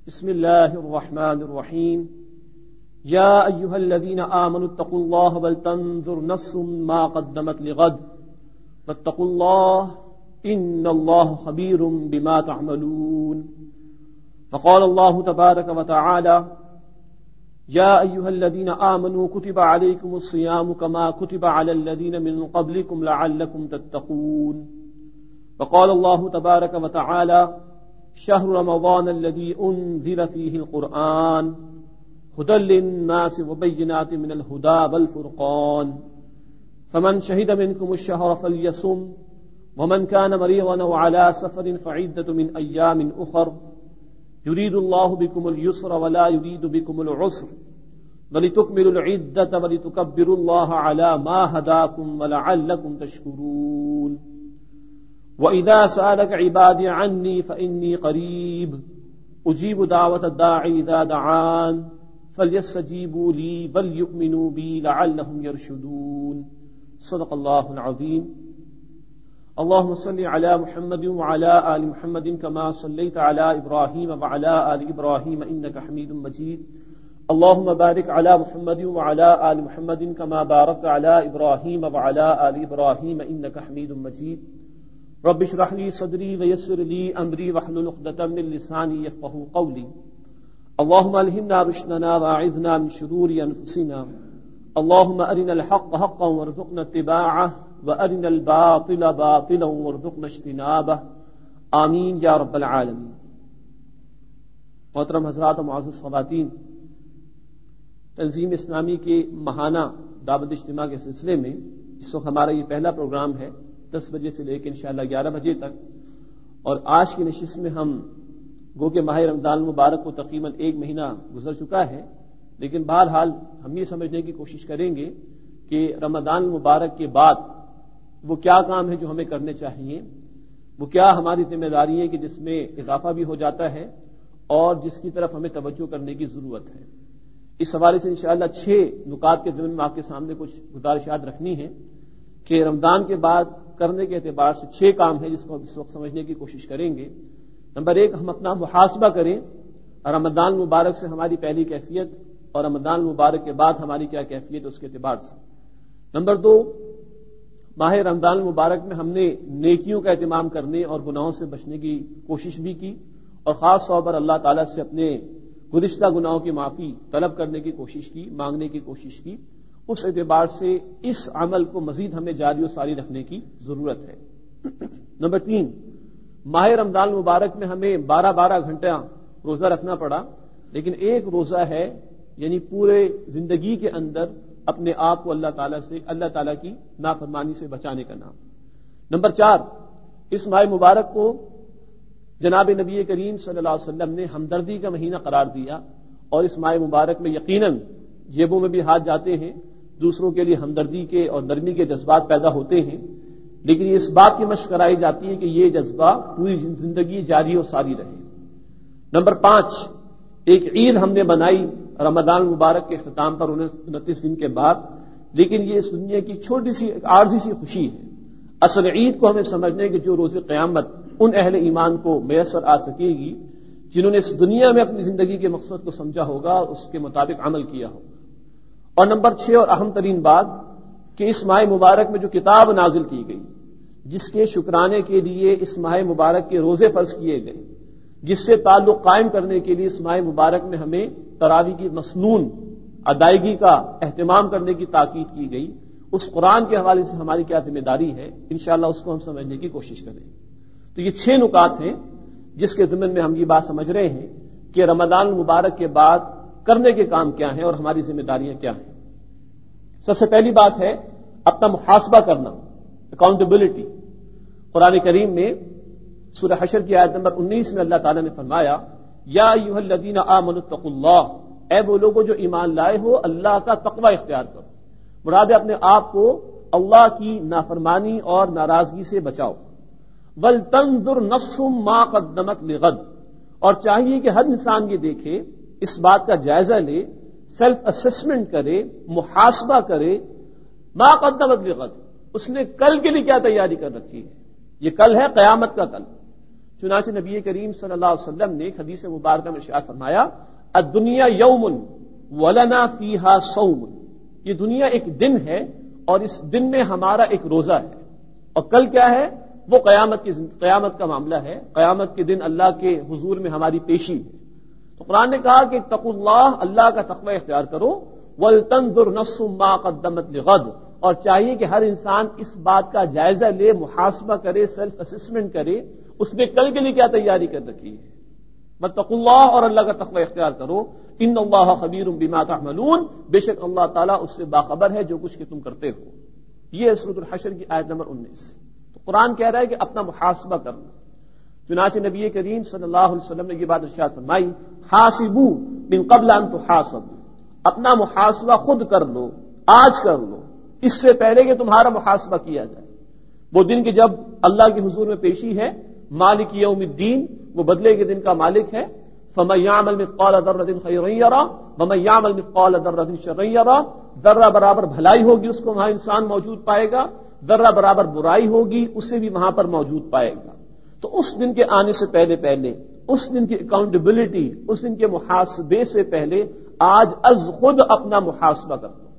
بسم الله الرحمن الرحيم يا أيها الذين آمنوا اتقوا الله ولتنظر نفس ما قدمت لغد واتقوا الله إن الله خبير بما تعملون. فقال الله تبارك وتعالى يا أيها الذين آمنوا كتب عليكم الصيام كما كتب على الذين من قبلكم لعلكم تتقون. فقال الله تبارك وتعالى شهر رمضان الذي أنزل فيه القرآن هدى للناس وبينات من الهدى والفرقان فمن شهد منكم الشهر فليصم ومن كان مريضا أو على سفر فعدة من أيام أخر يريد الله بكم اليسر ولا يريد بكم العسر ولتكملوا العدة ولتكبروا الله على ما هداكم ولعلكم تشكرون. وَإِذَا سَأَلَكَ عِبَادِي عَنِّي فَإِنِّي قَرِيبٌ أُجِيبُ دَعْوَةَ الدَّاعِ إِذَا دَعَانِ فَلْيَسْتَجِيبُوا لِي وَلْيُؤْمِنُوا بِي لَعَلَّهُمْ يَرْشُدُونَ. صدق اللہ العظیم. اللهم صل على محمد وعلى آل محمد كما صليت على إبراهيم وعلى آل إبراهيم إنك حميد مجيد. اللهم بارك على محمد وعلى آل محمد كما باركت على إبراهيم وعلى آل إبراهيم إنك حميد مجيد. رب اشرح لي صدري ويسر لي امري واحلل عقدة من لساني يفقهوا قولي. اللهم الهمنا رشدنا واعذنا من شرور انفسنا. اللهم ارنا الحق حقا وارزقنا اتباعه وارنا الباطل باطلا وارزقنا اجتنابه. آمین یا رب العالمین. محترم حضرات و معزز خواتین، تنظیم اسلامی کے ماہانہ دعوت اجتماع کے سلسلے میں اس وقت ہمارا یہ پہلا پروگرام ہے 10 بجے سے لے کے انشاءاللہ 11 بجے تک، اور آج کی نشست میں ہم گو کہ ماہ رمضان المبارک کو تقریباً 1 مہینہ گزر چکا ہے، لیکن بہرحال ہم یہ سمجھنے کی کوشش کریں گے کہ رمضان المبارک کے بعد وہ کیا کام ہے جو ہمیں کرنے چاہیے، وہ کیا ہماری ذمہ داری ہے کہ جس میں اضافہ بھی ہو جاتا ہے اور جس کی طرف ہمیں توجہ کرنے کی ضرورت ہے. اس حوالے سے انشاءاللہ 6 نکات کے ضمن میں آپ کے سامنے کچھ گزارشات رکھنی ہیں کہ رمضان کے بعد کرنے کے اعتبار سے 6 کام ہیں جس کو اس وقت سمجھنے کی کوشش کریں گے. نمبر 1، ہم اپنا محاسبہ کریں رمضان مبارک سے ہماری پہلی کیفیت اور رمضان مبارک کے بعد ہماری کیا کیفیت اس کے اعتبار سے. نمبر 2، ماہ رمضان مبارک میں ہم نے نیکیوں کا اہتمام کرنے اور گناہوں سے بچنے کی کوشش بھی کی، اور خاص طور پر اللہ تعالیٰ سے اپنے گزشتہ گناہوں کی معافی طلب کرنے کی کوشش کی، مانگنے کی کوشش کی. اس اعتبار سے اس عمل کو مزید ہمیں جاری و ساری رکھنے کی ضرورت ہے. نمبر 3، ماہ رمضان مبارک میں ہمیں 12 گھنٹہ روزہ رکھنا پڑا، لیکن ایک روزہ ہے یعنی پورے زندگی کے اندر اپنے آپ کو اللہ تعالیٰ کی نافرمانی سے بچانے کا نام. نمبر 4، اس ماہ مبارک کو جناب نبی کریم صلی اللہ علیہ وسلم نے ہمدردی کا مہینہ قرار دیا، اور اس ماہ مبارک میں یقیناً جیبوں میں بھی ہاتھ جاتے ہیں، دوسروں کے لیے ہمدردی کے اور نرمی کے جذبات پیدا ہوتے ہیں، لیکن یہ اس بات کی مشق کرائی جاتی ہے کہ یہ جذبہ پوری زندگی جاری و ساری رہے. نمبر 5، ایک عید ہم نے بنائی رمضان مبارک کے اختتام پر 29 دن کے بعد، لیکن یہ اس دنیا کی چھوٹی سی عارضی سی خوشی ہے. اصل عید کو ہمیں سمجھنے کہ جو روز قیامت ان اہل ایمان کو میسر آ سکے گی جنہوں نے اس دنیا میں اپنی زندگی کے مقصد کو سمجھا ہوگا اور اس کے مطابق عمل کیا ہوگا. اور نمبر 6 اور اہم ترین بات کہ اس ماہ مبارک میں جو کتاب نازل کی گئی، جس کے شکرانے کے لیے اس ماہ مبارک کے روزے فرض کیے گئے، جس سے تعلق قائم کرنے کے لیے اس ماہ مبارک میں ہمیں تراویح کی مسنون ادائیگی کا اہتمام کرنے کی تاکید کی گئی، اس قرآن کے حوالے سے ہماری کیا ذمہ داری ہے، انشاءاللہ اس کو ہم سمجھنے کی کوشش کریں. تو یہ 6 نکات ہیں جس کے ضمن میں ہم یہ بات سمجھ رہے ہیں کہ رمضان المبارک کے بعد کرنے کے کام کیا ہیں اور ہماری ذمہ داریاں کیا ہیں. سب سے پہلی بات ہے اپنا محاسبہ کرنا، اکاؤنٹیبلٹی. قرآن کریم میں سورہ حشر کی آیت نمبر 19 میں اللہ تعالیٰ نے فرمایا یا ایھا الذین آمنوا اتقوا اللہ، اے وہ لوگوں جو ایمان لائے ہو اللہ کا تقوی اختیار کرو. مراد ہے اپنے آپ کو اللہ کی نافرمانی اور ناراضگی سے بچاؤ. وَلْتَنْظُرْ نَفْسٌ مَا قَدَّمَتْ لِغَدٍ، اور چاہیے کہ ہر انسان یہ دیکھے، اس بات کا جائزہ لے، سیلف اسسمنٹ کرے، محاسبہ کرے، ما قدمت لغد، اس نے کل کے لیے کیا تیاری کر رکھی ہے. یہ کل ہے قیامت کا کل. چنانچہ نبی کریم صلی اللہ علیہ وسلم نے حدیث مبارکہ میں ارشاد فرمایا الدنیا یوم ولنا فیہا صوم، یہ دنیا ایک دن ہے اور اس دن میں ہمارا ایک روزہ ہے، اور کل کیا ہے؟ وہ قیامت کا معاملہ ہے، قیامت کے دن اللہ کے حضور میں ہماری پیشی ہے۔ تو قرآن نے کہا کہ اتقوا اللہ، اللہ کا تقوی اختیار کرو، ولتنظر نفس ما قدمت لغد، اور چاہیے کہ ہر انسان اس بات کا جائزہ لے، محاسبہ کرے، سیلف اسسمنٹ کرے، اس نے کل کے لیے کیا تیاری کر رکھی ہے۔ واتقوا اللہ، اور اللہ کا تقوی اختیار کرو، ان اللہ خبیر بما تعملون، بے شک اللہ تعالیٰ اس سے باخبر ہے جو کچھ کہ تم کرتے ہو۔ یہ سورۃ الحشر کی آیت نمبر 19۔ تو قرآن کہہ رہا ہے کہ اپنا محاسبہ کرنا۔ چنانچہ نبی کریم صلی اللہ علیہ وسلم نے یہ بات ارشاد فرمائی حاسبوا من قبل ان تحاسبوا، اپنا محاسبہ خود کر لو، آج کر لو، اس سے پہلے کہ تمہارا محاسبہ کیا جائے۔ وہ دن کہ جب اللہ کے حضور میں پیشی ہے، مالک یوم الدین، وہ بدلے کے دن کا مالک ہے۔ فمن يعمل مثقال ذرة خيرا يره ومن يعمل مثقال ذرة شرا يره، ذرہ برابر بھلائی ہوگی اس کو وہاں انسان موجود پائے گا، ذرہ برابر برائی ہوگی اسے بھی وہاں پر موجود پائے گا۔ تو اس دن کے آنے سے پہلے اس دن کی اکاؤنٹیبلٹی، اس دن کے محاسبے سے پہلے آج از خود اپنا محاسبہ کر لو۔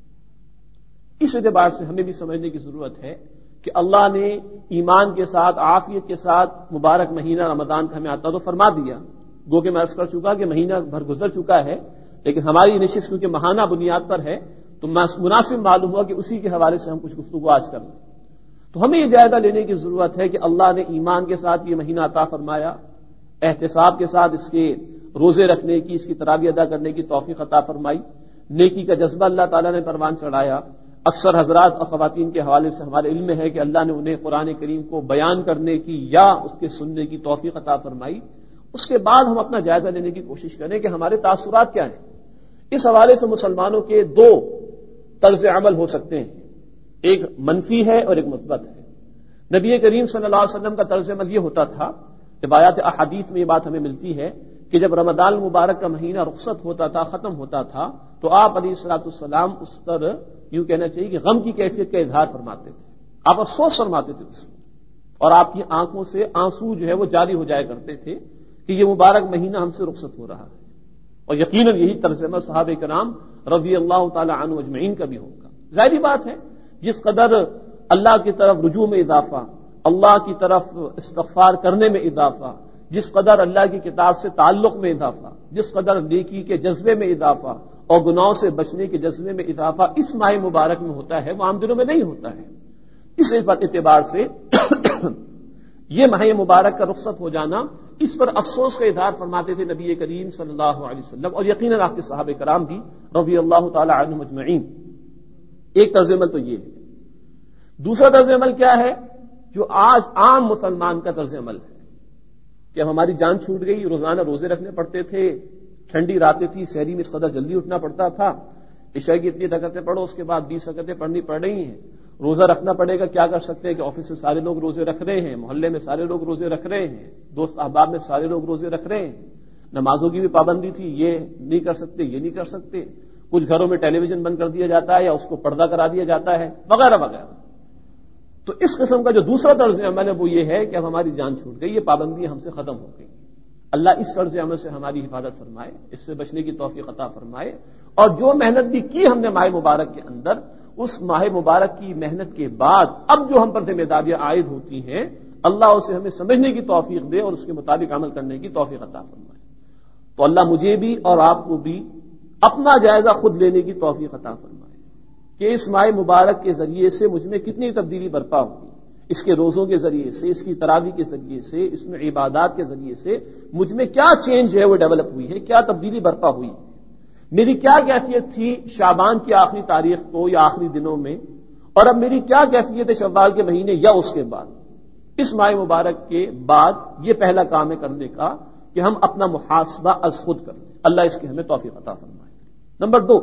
اس اعتبار سے ہمیں بھی سمجھنے کی ضرورت ہے کہ اللہ نے ایمان کے ساتھ، عافیت کے ساتھ مبارک مہینہ رمضان کا ہمیں عطا تو فرما دیا، گو کہ میں عرض کر چکا کہ مہینہ بھر گزر چکا ہے، لیکن ہماری نشست کیونکہ ماہانہ بنیاد پر ہے تو مناسب معلوم ہوا کہ اسی کے حوالے سے ہم کچھ گفتگو آج کر لیں۔ تو ہمیں یہ جائزہ لینے کی ضرورت ہے کہ اللہ نے ایمان کے ساتھ یہ مہینہ عطا فرمایا، احتساب کے ساتھ اس کے روزے رکھنے کی، اس کی تراویح ادا کرنے کی توفیق عطا فرمائی، نیکی کا جذبہ اللہ تعالیٰ نے پروان چڑھایا۔ اکثر حضرات اور خواتین کے حوالے سے ہمارے علم میں ہے کہ اللہ نے انہیں قرآن کریم کو بیان کرنے کی یا اس کے سننے کی توفیق عطا فرمائی۔ اس کے بعد ہم اپنا جائزہ لینے کی کوشش کریں کہ ہمارے تاثرات کیا ہیں۔ اس حوالے سے مسلمانوں کے دو طرز عمل ہو سکتے ہیں، ایک منفی ہے اور ایک مثبت ہے۔ نبی کریم صلی اللہ علیہ وسلم کا طرز عمل یہ ہوتا تھا، روایات احادیث میں یہ بات ہمیں ملتی ہے کہ جب رمضان المبارک کا مہینہ رخصت ہوتا تھا، ختم ہوتا تھا، تو آپ علیہ الصلوۃ والسلام اس پر یوں کہنا چاہیے کہ غم کی کیفیت کا اظہار فرماتے تھے، آپ افسوس فرماتے تھے اس میں، اور آپ کی آنکھوں سے آنسو جو ہے وہ جاری ہو جایا کرتے تھے کہ یہ مبارک مہینہ ہم سے رخصت ہو رہا ہے۔ اور یقیناً یہی طرز عمل صحابہ کرام رضی اللہ تعالی عنہ اجمعین کا بھی ہوگا۔ ظاہری بات ہے جس قدر اللہ کی طرف رجوع میں اضافہ، اللہ کی طرف استغفار کرنے میں اضافہ، جس قدر اللہ کی کتاب سے تعلق میں اضافہ، جس قدر نیکی کے جذبے میں اضافہ اور گناہوں سے بچنے کے جذبے میں اضافہ اس ماہ مبارک میں ہوتا ہے، وہ عام دنوں میں نہیں ہوتا ہے۔ اس اعتبار سے یہ ماہ مبارک کا رخصت ہو جانا، اس پر افسوس کا اظہار فرماتے تھے نبی کریم صلی اللہ علیہ وسلم، اور یقیناً آپ کے صحابہ کرام بھی رضی اللہ تعالی عنہم اجمعین۔ ایک طرز عمل تو یہ ہے۔ دوسرا طرز عمل کیا ہے جو آج عام مسلمان کا طرز عمل ہے کہ اب ہماری جان چھوٹ گئی، روزانہ روزے رکھنے پڑتے تھے، ٹھنڈی راتیں تھی، سحری میں اس قدر جلدی اٹھنا پڑتا تھا، عشاء کی اتنی رکعتیں پڑھو، اس کے بعد 20 رکعتیں پڑھنی پڑ رہی ہیں، روزہ رکھنا پڑے گا، کیا کر سکتے ہیں کہ آفس میں سارے لوگ روزے رکھ رہے ہیں، محلے میں سارے لوگ روزے رکھ رہے ہیں، دوست احباب میں سارے لوگ روزے رکھ رہے ہیں، نمازوں کی بھی پابندی تھی، یہ نہیں کر سکتے، یہ نہیں کر سکتے، کچھ گھروں میں ٹیلی ویژن بند کر دیا جاتا ہے یا اس کو پردہ کرا دیا جاتا ہے، وغیرہ وغیرہ۔ تو اس قسم کا جو دوسرا طرز عمل ہے وہ یہ ہے کہ اب ہماری جان چھوٹ گئی، یہ پابندیاں ہم سے ختم ہو گئی۔ اللہ اس طرز عمل سے ہماری حفاظت فرمائے، اس سے بچنے کی توفیق عطا فرمائے، اور جو محنت بھی کی ہم نے ماہ مبارک کے اندر، اس ماہ مبارک کی محنت کے بعد اب جو ہم پر ذمہ داریاں عائد ہوتی ہیں، اللہ اسے ہمیں سمجھنے کی توفیق دے اور اس کے مطابق عمل کرنے کی توفیق عطا فرمائے۔ تو اللہ مجھے بھی اور آپ کو بھی اپنا جائزہ خود لینے کی توفیق عطا فرمائے کہ اس ماہ مبارک کے ذریعے سے مجھ میں کتنی تبدیلی برپا ہوئی، اس کے روزوں کے ذریعے سے، اس کی تراویح کے ذریعے سے، اس میں عبادات کے ذریعے سے مجھ میں کیا چینج ہے وہ ڈیولپ ہوئی ہے، کیا تبدیلی برپا ہوئی، میری کیا کیفیت تھی شعبان کی آخری تاریخ کو یا آخری دنوں میں، اور اب میری کیا کیفیت ہے شوال کے مہینے یا اس کے بعد۔ اس ماہ مبارک کے بعد یہ پہلا کام ہے کرنے کا کہ ہم اپنا محاسبہ از خود کریں، اللہ اس کی ہمیں توفیق عطا فرمائے۔ نمبر 2،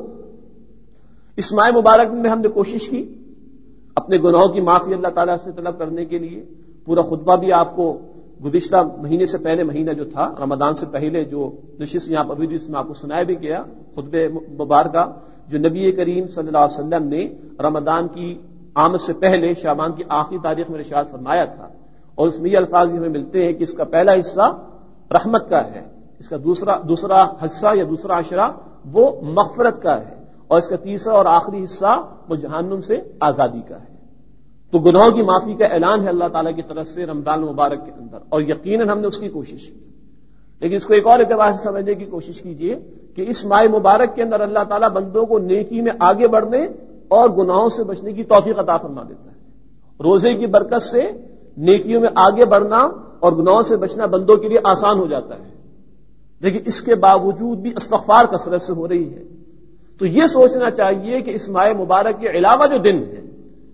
اس ماہ مبارک میں ہم نے کوشش کی اپنے گناہوں کی معافی اللہ تعالیٰ سے طلب کرنے کے لیے۔ پورا خطبہ بھی آپ کو گزشتہ مہینے سے پہلے مہینہ جو تھا، رمضان سے پہلے جو نشست یہاں پر ہوئی جس میں آپ کو سنایا بھی گیا خطبہ مبارکہ جو نبی کریم صلی اللہ علیہ وسلم نے رمضان کی آمد سے پہلے شعبان کی آخری تاریخ میں ارشاد فرمایا تھا، اور اس میں یہ الفاظ بھی ہمیں ملتے ہیں کہ اس کا پہلا حصہ رحمت کا ہے، اس کا دوسرا حصہ یا دوسرا عشرہ وہ مغفرت کا ہے، اور اس کا تیسرا اور آخری حصہ وہ جہنم سے آزادی کا ہے۔ تو گناہوں کی معافی کا اعلان ہے اللہ تعالیٰ کی طرف سے رمضان مبارک کے اندر، اور یقیناً ہم نے اس کی کوشش کی۔ لیکن اس کو ایک اور اعتبار سے سمجھنے کی کوشش کیجئے کہ اس ماہ مبارک کے اندر اللہ تعالیٰ بندوں کو نیکی میں آگے بڑھنے اور گناہوں سے بچنے کی توفیق عطا فرما دیتا ہے۔ روزے کی برکت سے نیکیوں میں آگے بڑھنا اور گناہوں سے بچنا بندوں کے لیے آسان ہو جاتا ہے، لیکن اس کے باوجود بھی استغفار کثرت سے ہو رہی ہے۔ تو یہ سوچنا چاہیے کہ اس ماہ مبارک کے علاوہ جو دن ہے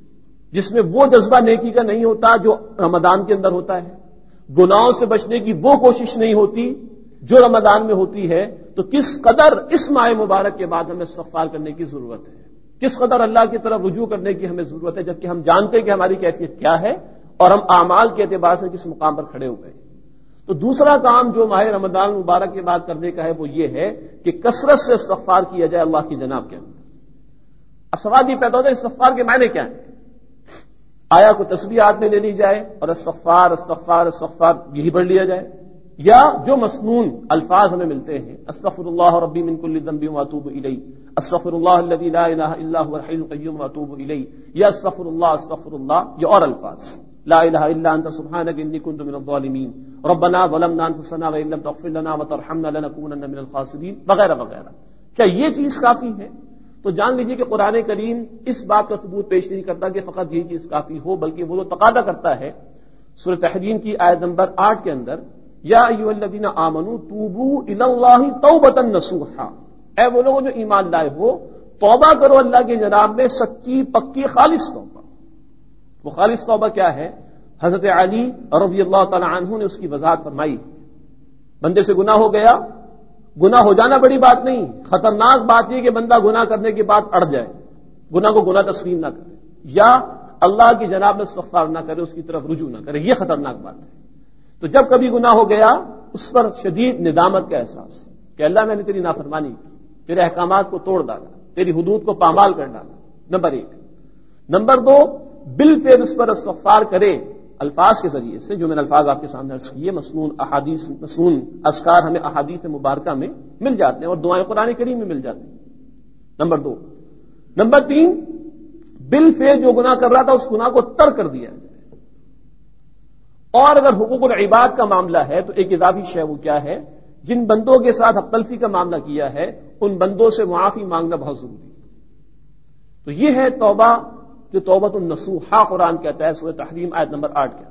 جس میں وہ جذبہ نیکی کا نہیں ہوتا جو رمضان کے اندر ہوتا ہے، گناہوں سے بچنے کی وہ کوشش نہیں ہوتی جو رمضان میں ہوتی ہے، تو کس قدر اس ماہ مبارک کے بعد ہمیں استغفار کرنے کی ضرورت ہے، کس قدر اللہ کی طرف رجوع کرنے کی ہمیں ضرورت ہے، جبکہ ہم جانتے ہیں کہ ہماری کیفیت کیا ہے اور ہم اعمال کے اعتبار سے کس مقام پر کھڑے ہوئے ہیں۔ تو دوسرا کام جو ماہ رمضان مبارک کے بعد کرنے کا ہے وہ یہ ہے کہ کثرت سے استغفار کیا جائے اللہ کی جناب کے اندر۔ اب سوال یہ پیدا ہوتا ہے استغفار کے معنی کیا ہیں؟ آیا کو تسبیح ہاتھ میں لے لی جائے اور استغفار استغفار استغفار یہی پڑھ لیا جائے، یا جو مسنون الفاظ ہمیں ملتے ہیں استغفر اللہ ربی من کل ذنب واتوب الیہ، استغفر اللہ الذی لا الہ الا هو الحی القیوم واتوب الیہ، یا استغفر اللہ یہ اور الفاظ، لا الہ الا انت سبحانک انی کنت من الظالمین، ربنا ظلمنا انفسنا وان لم تغفر لنا وترحمنا لنکونن من الخاسرین، وغیرہ وغیرہ۔ کیا یہ چیز کافی ہے؟ تو جان لیجیے کہ قرآن کریم اس بات کا ثبوت پیش نہیں کرتا کہ فقط یہی چیز کافی ہو، بلکہ وہ تو تقاضا کرتا ہے سورہ تحریم کی آیت نمبر 8 کے اندر، یا ایھا الذین آمنوا توبوا الی اللہ توبۃ نصوحا، اے وہ لوگ جو ایمان لائے ہو توبہ کرو اللہ کے جناب میں سچی پکی خالص توبہ۔ وہ خالص توبہ کیا ہے؟ حضرت علی رضی اللہ تعالی عنہ نے اس کی وضاحت فرمائی۔ بندے سے گناہ ہو گیا، گناہ ہو جانا بڑی بات نہیں، خطرناک بات یہ کہ بندہ گناہ کرنے کے بعد اڑ جائے، گناہ کو گناہ تسلیم نہ کرے، یا اللہ کی جناب میں استغفار نہ کرے، اس کی طرف رجوع نہ کرے، یہ خطرناک بات ہے۔ تو جب کبھی گناہ ہو گیا اس پر شدید ندامت کا احساس کہ اللہ میں نے تیری نافرمانی کی، تیرے احکامات کو توڑ ڈالا، تیری حدود کو پامال کر ڈالا، نمبر 1۔ نمبر 2، بالفعل اس پر استغفار کرے الفاظ کے ذریعے سے، جو میں نے الفاظ آپ کے سامنے عرض کیے، مسنون اذکار ہمیں احادیث مبارکہ میں مل جاتے ہیں اور دعائیں قرآن کریم میں مل جاتی ہیں، نمبر 2۔ نمبر 3، بالفعل جو گناہ کر رہا تھا اس گناہ کو ترک کر دیا جائے۔ اور اگر حقوق العباد کا معاملہ ہے تو ایک اضافی شے وہ کیا ہے؟ جن بندوں کے ساتھ حق تلفی کا معاملہ کیا ہے ان بندوں سے معافی مانگنا بہت ضروری ہے۔ تو یہ ہے توبہ جو توبۃ النصوحہ قرآن کہتا ہے سورہ تحریم آیت نمبر 8 کے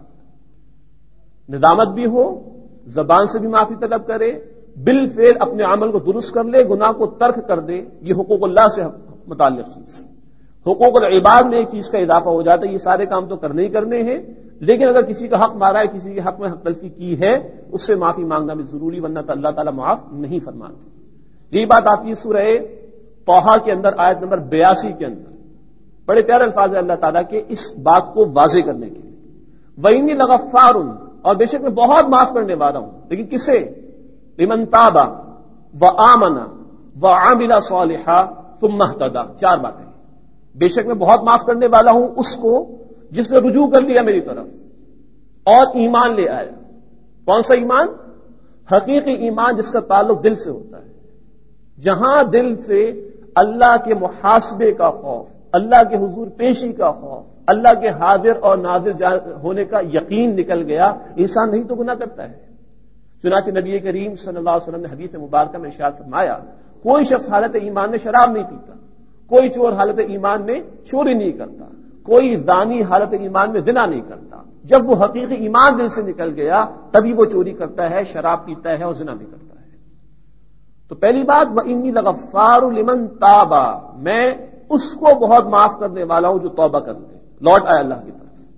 اندر۔ ندامت بھی ہو، زبان سے بھی معافی طلب کرے، بالفعل اپنے عمل کو درست کر لے، گناہ کو ترک کر دے، یہ حقوق اللہ سے متعلق چیز۔ حقوق العباد میں ایک چیز کا اضافہ ہو جاتا ہے، یہ سارے کام تو کرنے ہی کرنے ہیں، لیکن اگر کسی کا حق مارا ہے، کسی کے حق میں حق تلفی کی ہے، اس سے معافی مانگنا بھی ضروری، ورنہ تو اللہ تعالیٰ معاف نہیں فرماتے۔ یہی بات آتی ہے سورہ طٰہٰ کے اندر آیت نمبر 82 کے اندر، بڑے پیارے الفاظ ہیں اللہ تعالیٰ کے اس بات کو واضح کرنے کے لیے۔ وَإِنِّي لَغَفَّارٌ، اور بے شک میں بہت معاف کرنے والا ہوں، لیکن کسے؟ لِمَن تَابَ وَآمَنَ وَعَمِلَ صَالِحًا ثُمَّ اهْتَدَىٰ، 4 باتیں۔ بے شک میں بہت معاف کرنے والا ہوں اس کو جس نے رجوع کر لیا میری طرف اور ایمان لے آیا۔ کون سا ایمان؟ حقیقی ایمان جس کا تعلق دل سے ہوتا ہے، جہاں دل سے اللہ کے محاسبے کا خوف، اللہ کے حضور پیشی کا خوف، اللہ کے حاضر اور ناظر ہونے کا یقین نکل گیا، انسان نہیں تو گناہ کرتا ہے۔ چنانچہ نبی کریم صلی اللہ علیہ وسلم نے حدیث مبارکہ میں ارشاد فرمایا، کوئی شخص حالت ایمان میں شراب نہیں پیتا، کوئی چور حالت ایمان میں چوری نہیں کرتا، کوئی زانی حالت ایمان میں زنا نہیں کرتا۔ جب وہ حقیقی ایمان دل سے نکل گیا تبھی وہ چوری کرتا ہے، شراب پیتا ہے اور زنا بھی کرتا ہے۔ تو پہلی بات، وَإِنِّي لَغَفَّارٌ لِمَن تَابَ، میں اس کو بہت معاف کرنے والا ہوں جو توبہ کر لے، لوٹ آئے اللہ کی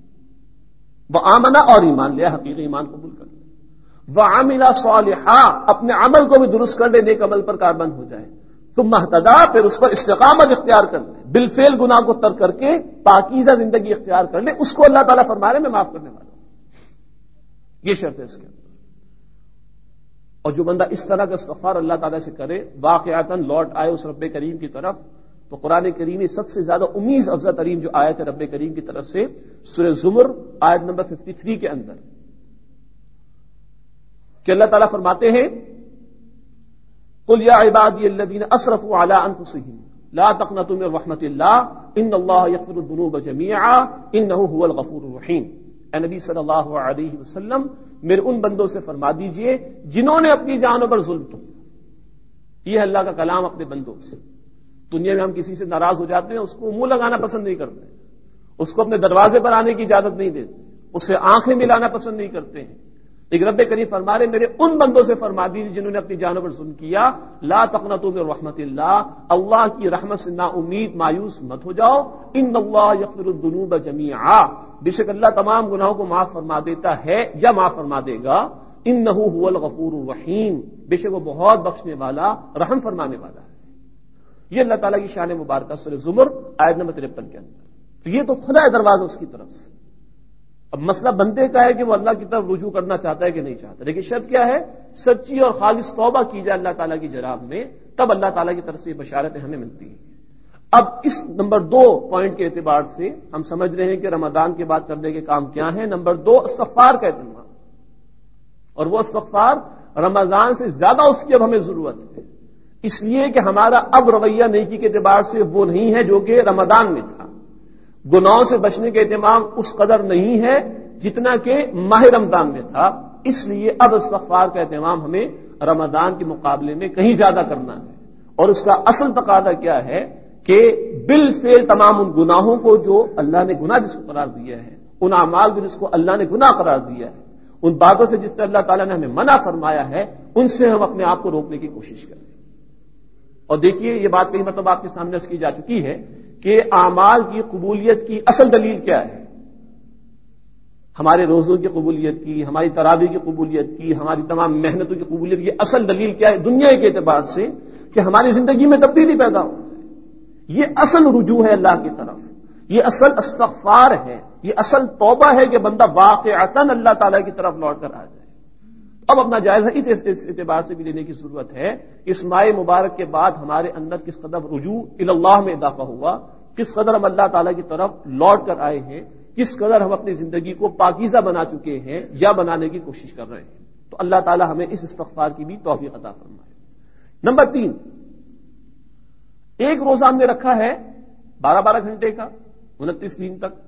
طرف، وَآمَنَ، اور ایمان لے، حقیقی ایمان قبول کر لے، وَعَمِلَ صَالِحًا، اپنے عمل کو بھی درست کر لے، نیک عمل پر کاربند ہو جائے، ثم اهتدى، پھر اس پر استقامت اختیار کر لے، بالفعل گناہ کو ترک کر کے پاکیزہ زندگی اختیار کر لے، اس کو اللہ تعالیٰ فرما رہے میں معاف کرنے والا ہوں۔ یہ شرط ہے اس کے اندر۔ اور جو بندہ اس طرح کا استغفار اللہ تعالیٰ سے کرے، واقعتاً لوٹ آئے اس رب کریم کی طرف، تو قرآن کریم میں سب سے زیادہ امید افزا ترین جو آیت ہے رب کریم کی طرف سے سورہ زمر آیت نمبر 53 کے اندر کہ اللہ تعالیٰ فرماتے ہیں قل یا عبادی الذین اسرفوا علی انفسہم لا تقنطوا من رحمت اللہ ان اللہ یغفر الذنوب جميعا انہ هو الغفور الرحیم. اے نبی صلی اللہ علیہ وسلم میرے ان بندوں سے فرما دیجئے جنہوں نے اپنی جانوں پر ظلم کیا. یہ ہے اللہ کا کلام اپنے بندوں سے. دنیا میں ہم کسی سے ناراض ہو جاتے ہیں، اس کو منہ لگانا پسند نہیں کرتے، اس کو اپنے دروازے پر آنے کی اجازت نہیں دیتے، اس سے آنکھیں ملانا پسند نہیں کرتے ہیں. لیکن رب کریم فرما رہے میرے ان بندوں سے فرما دیجیے جنہوں نے اپنی جانوں پر ظلم کیا لا تقنطوا من رحمت اللہ، اللہ کی رحمت سے نا امید مایوس مت ہو جاؤ. ان اللہ یغفر الذنوب جميعا، بے شک اللہ تمام گناہوں کو معاف فرما دیتا ہے یا معاف فرما دے گا. انہ هو الغفور الرحیم، بے شک وہ بہت بخشنے والا رحم فرمانے والا ہے. یہ اللہ تعالیٰ کی شان مبارکہ سورہ زمر آیت نمبر 53 کے اندر. تو یہ تو خدا ہے دروازہ اس کی طرف سے. اب مسئلہ بندے کا ہے کہ وہ اللہ کی طرف رجوع کرنا چاہتا ہے کہ نہیں چاہتا. لیکن شرط کیا ہے؟ سچی اور خالص توبہ کی جائے اللہ تعالیٰ کی جناب میں، تب اللہ تعالیٰ کی طرف سے یہ بشارتیں ہمیں ملتی ہیں. اب اس نمبر 2 پوائنٹ کے اعتبار سے ہم سمجھ رہے ہیں کہ رمضان کے بعد کرنے کے کام کیا ہیں. نمبر 2 استغفار کا اہتمام، اور وہ استغفار رمضان سے زیادہ اس کی اب ہمیں ضرورت ہے، اس لیے کہ ہمارا اب رویہ نیکی کے اعتبار سے وہ نہیں ہے جو کہ رمضان میں تھا. گناہوں سے بچنے کا اہتمام اس قدر نہیں ہے جتنا کہ ماہ رمضان میں تھا. اس لیے اب استغفار کا اہتمام ہمیں رمضان کے مقابلے میں کہیں زیادہ کرنا ہے. اور اس کا اصل تقاضا کیا ہے کہ بالفعل تمام ان گناہوں کو جو اللہ نے گناہ جس کو قرار دیا ہے، ان اعمال کو جس کو اللہ نے گناہ قرار دیا ہے، ان باتوں سے جس سے اللہ تعالیٰ نے ہمیں منع فرمایا ہے، ان سے ہم اپنے آپ کو روکنے کی کوشش کریں. اور دیکھیے یہ بات کئی مرتبہ آپ کے سامنے عرض کی جا چکی ہے کہ اعمال کی قبولیت کی اصل دلیل کیا ہے. ہمارے روزوں کی قبولیت کی، ہماری تراویح کی قبولیت کی، ہماری تمام محنتوں کی قبولیت کی اصل دلیل کیا ہے دنیا کے اعتبار سے؟ کہ ہماری زندگی میں تبدیلی پیدا ہو. یہ اصل رجوع ہے اللہ کی طرف، یہ اصل استغفار ہے، یہ اصل توبہ ہے کہ بندہ واقعتاً اللہ تعالیٰ کی طرف لوٹ کر آ جائے. اب اپنا جائزہ اس اعتبار سے بھی لینے کی ضرورت ہے اس ماہ مبارک کے بعد ہمارے اندر کس قدر رجوع اللہ میں اضافہ ہوا، کس قدر ہم اللہ تعالیٰ کی طرف لوٹ کر آئے ہیں، کس قدر ہم اپنی زندگی کو پاکیزہ بنا چکے ہیں یا بنانے کی کوشش کر رہے ہیں. تو اللہ تعالیٰ ہمیں اس استغفار کی بھی توفیق عطا فرمائے. نمبر 3، ایک روزہ ہم نے رکھا ہے 12 گھنٹے کا 29 دن تک،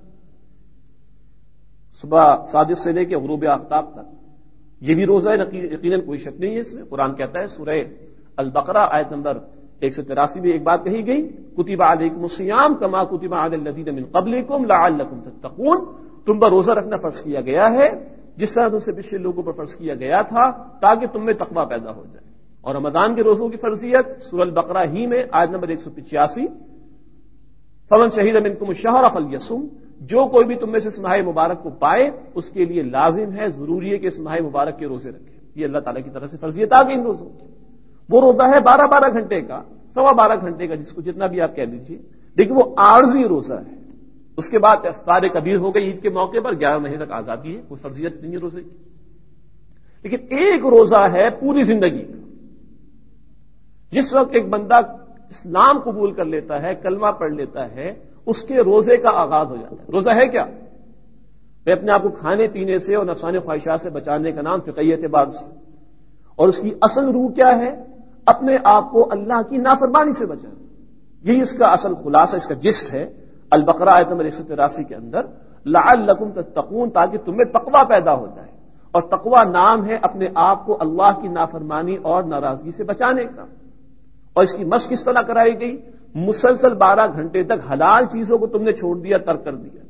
صبح صادق سے لے کے غروب آفتاب تک. یہ بھی روزہ ہے، یقیناً کوئی شک نہیں ہے اس میں. قرآن کہتا ہے سورہ البقرہ آیت نمبر 183 میں ایک بات کہی گئی، کتب علیکم الصیام کما کتب علی الذین من قبلکم لعلکم تتقون، تم پر روزہ رکھنا فرض کیا گیا ہے جس طرح تم سے پچھلے لوگوں پر فرض کیا گیا تھا تاکہ تم میں تقوی پیدا ہو جائے. اور رمضان کے روزوں کی فرضیت سورہ البقرہ ہی میں آیت نمبر 185، فمن شہد منکم الشہر فلیصم، جو کوئی بھی تم میں سے اس ماہ مبارک کو پائے اس کے لیے لازم ہے، ضروری ہے کہ اس ماہ مبارک کے روزے رکھے. یہ اللہ تعالیٰ کی طرف سے فرضیت آ گئی ان روزوں کی. وہ روزہ ہے 12 گھنٹے کا، 12.25 گھنٹے کا، جس کو جتنا بھی آپ کہہ لیجیے، لیکن وہ عارضی روزہ ہے. اس کے بعد افطار کبیر ہو گئی عید کے موقع پر، 11 مہینے تک آزادی ہے، کوئی فرضیت نہیں ہے روزے کی. لیکن ایک روزہ ہے پوری زندگی کا. جس وقت ایک بندہ اسلام قبول کر لیتا ہے، کلمہ پڑھ لیتا ہے، اس کے روزے کا آغاز ہو جاتا ہے. روزہ ہے کیا؟ میں اپنے آپ کو کھانے پینے سے اور نفسانی خواہشات سے بچانے کا نام فقہی اعتبار سے. اور اس کی اصل روح کیا ہے؟ اپنے آپ کو اللہ کی نافرمانی سے بچانا. یہی اس کا اصل خلاصہ، اس کا جسٹ ہے البقرہ آیت نمبر 183 کے اندر، لعلکم تتقون، تاکہ تمہیں تقوی پیدا ہو جائے. اور تقوی نام ہے اپنے آپ کو اللہ کی نافرمانی اور ناراضگی سے بچانے کا. اور اس کی مشق کس طرح کرائی گئی؟ مسلسل 12 گھنٹے تک حلال چیزوں کو تم نے چھوڑ دیا، ترک کر دیا.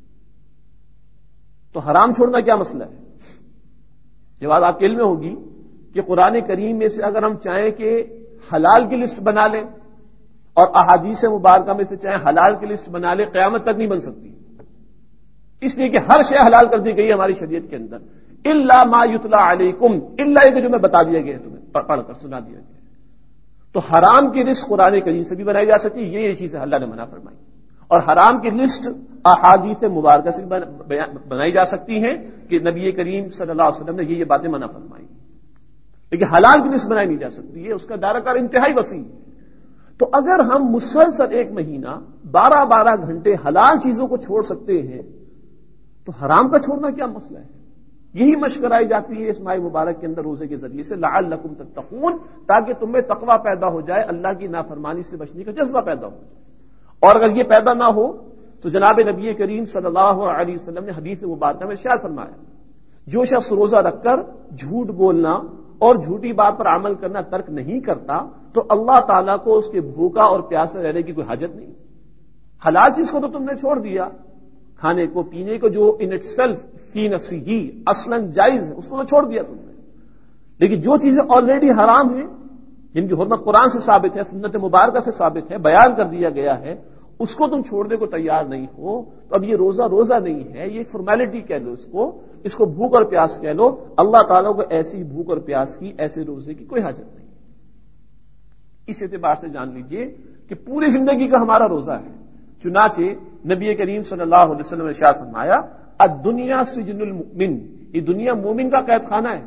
تو حرام چھوڑنا کیا مسئلہ ہے؟ یہ بات آپ کے علم میں ہوگی کہ قرآن کریم میں سے اگر ہم چاہیں کہ حلال کی لسٹ بنا لیں اور احادیث مبارکہ میں سے چاہیں حلال کی لسٹ بنا لیں، قیامت تک نہیں بن سکتی. اس لیے کہ ہر شے حلال کر دی گئی ہے ہماری شریعت کے اندر، الا ما یتلا علیکم، الا یہ کہ جو میں بتا دیا گیا ہے، تمہیں پڑھ کر سنا دیا گیا. تو حرام کی لسٹ قرآن کریم سے بھی بنائی جا سکتی، یہ چیزیں اللہ نے منع فرمائی. اور حرام کی لسٹ احادیث مبارکہ سے بنائی جا سکتی ہیں کہ نبی کریم صلی اللہ علیہ وسلم نے یہ باتیں منع فرمائی. لیکن حلال کی لسٹ بنائی نہیں جا سکتی، یہ اس کا دائرہ کار انتہائی وسیع ہے. تو اگر ہم مسلسل ایک مہینہ 12 گھنٹے حلال چیزوں کو چھوڑ سکتے ہیں تو حرام کا چھوڑنا کیا مسئلہ ہے؟ یہی مشق کرائی جاتی ہے اس ماہ مبارک کے اندر روزے کے ذریعے سے، لعلکم تتقون، تاکہ تم میں تقوی پیدا ہو جائے، اللہ کی نافرمانی سے بچنے کا جذبہ پیدا ہو جائے۔ اور اگر یہ پیدا نہ ہو تو جناب نبی کریم صلی اللہ علیہ وسلم نے حدیث مبارکہ میں ارشاد فرمایا، جو شخص روزہ رکھ کر جھوٹ بولنا اور جھوٹی بات پر عمل کرنا ترک نہیں کرتا تو اللہ تعالیٰ کو اس کے بھوکا اور پیاسے رہنے کی کوئی حاجت نہیں۔ حلال چیز کو تو تم نے چھوڑ دیا، کھانے کو پینے کو جو ان اٹ سیلف فی نفسی ہی اصلاً جائز ہے اس کو تو چھوڑ دیا تم نے، لیکن جو چیزیں آلریڈی حرام ہیں، جن کی حرمت قرآن سے ثابت ہے، سنت مبارکہ سے ثابت ہے، بیان کر دیا گیا ہے، اس کو تم چھوڑنے کو تیار نہیں ہو تو اب یہ روزہ نہیں ہے، یہ ایک فارمیلٹی کہہ لو، اس کو بھوک اور پیاس کہہ لو۔ اللہ تعالیٰ کو ایسی بھوک اور پیاس کی، ایسے روزے کی کوئی حاجت نہیں۔ اس اعتبار سے جان لیجئے کہ پوری زندگی کا ہمارا روزہ ہے۔ چنانچہ نبی کریم صلی اللہ علیہ وسلم نے ارشاد فرمایا، الدنیا سجن المؤمن، یہ دنیا مومن کا قید خانہ ہے۔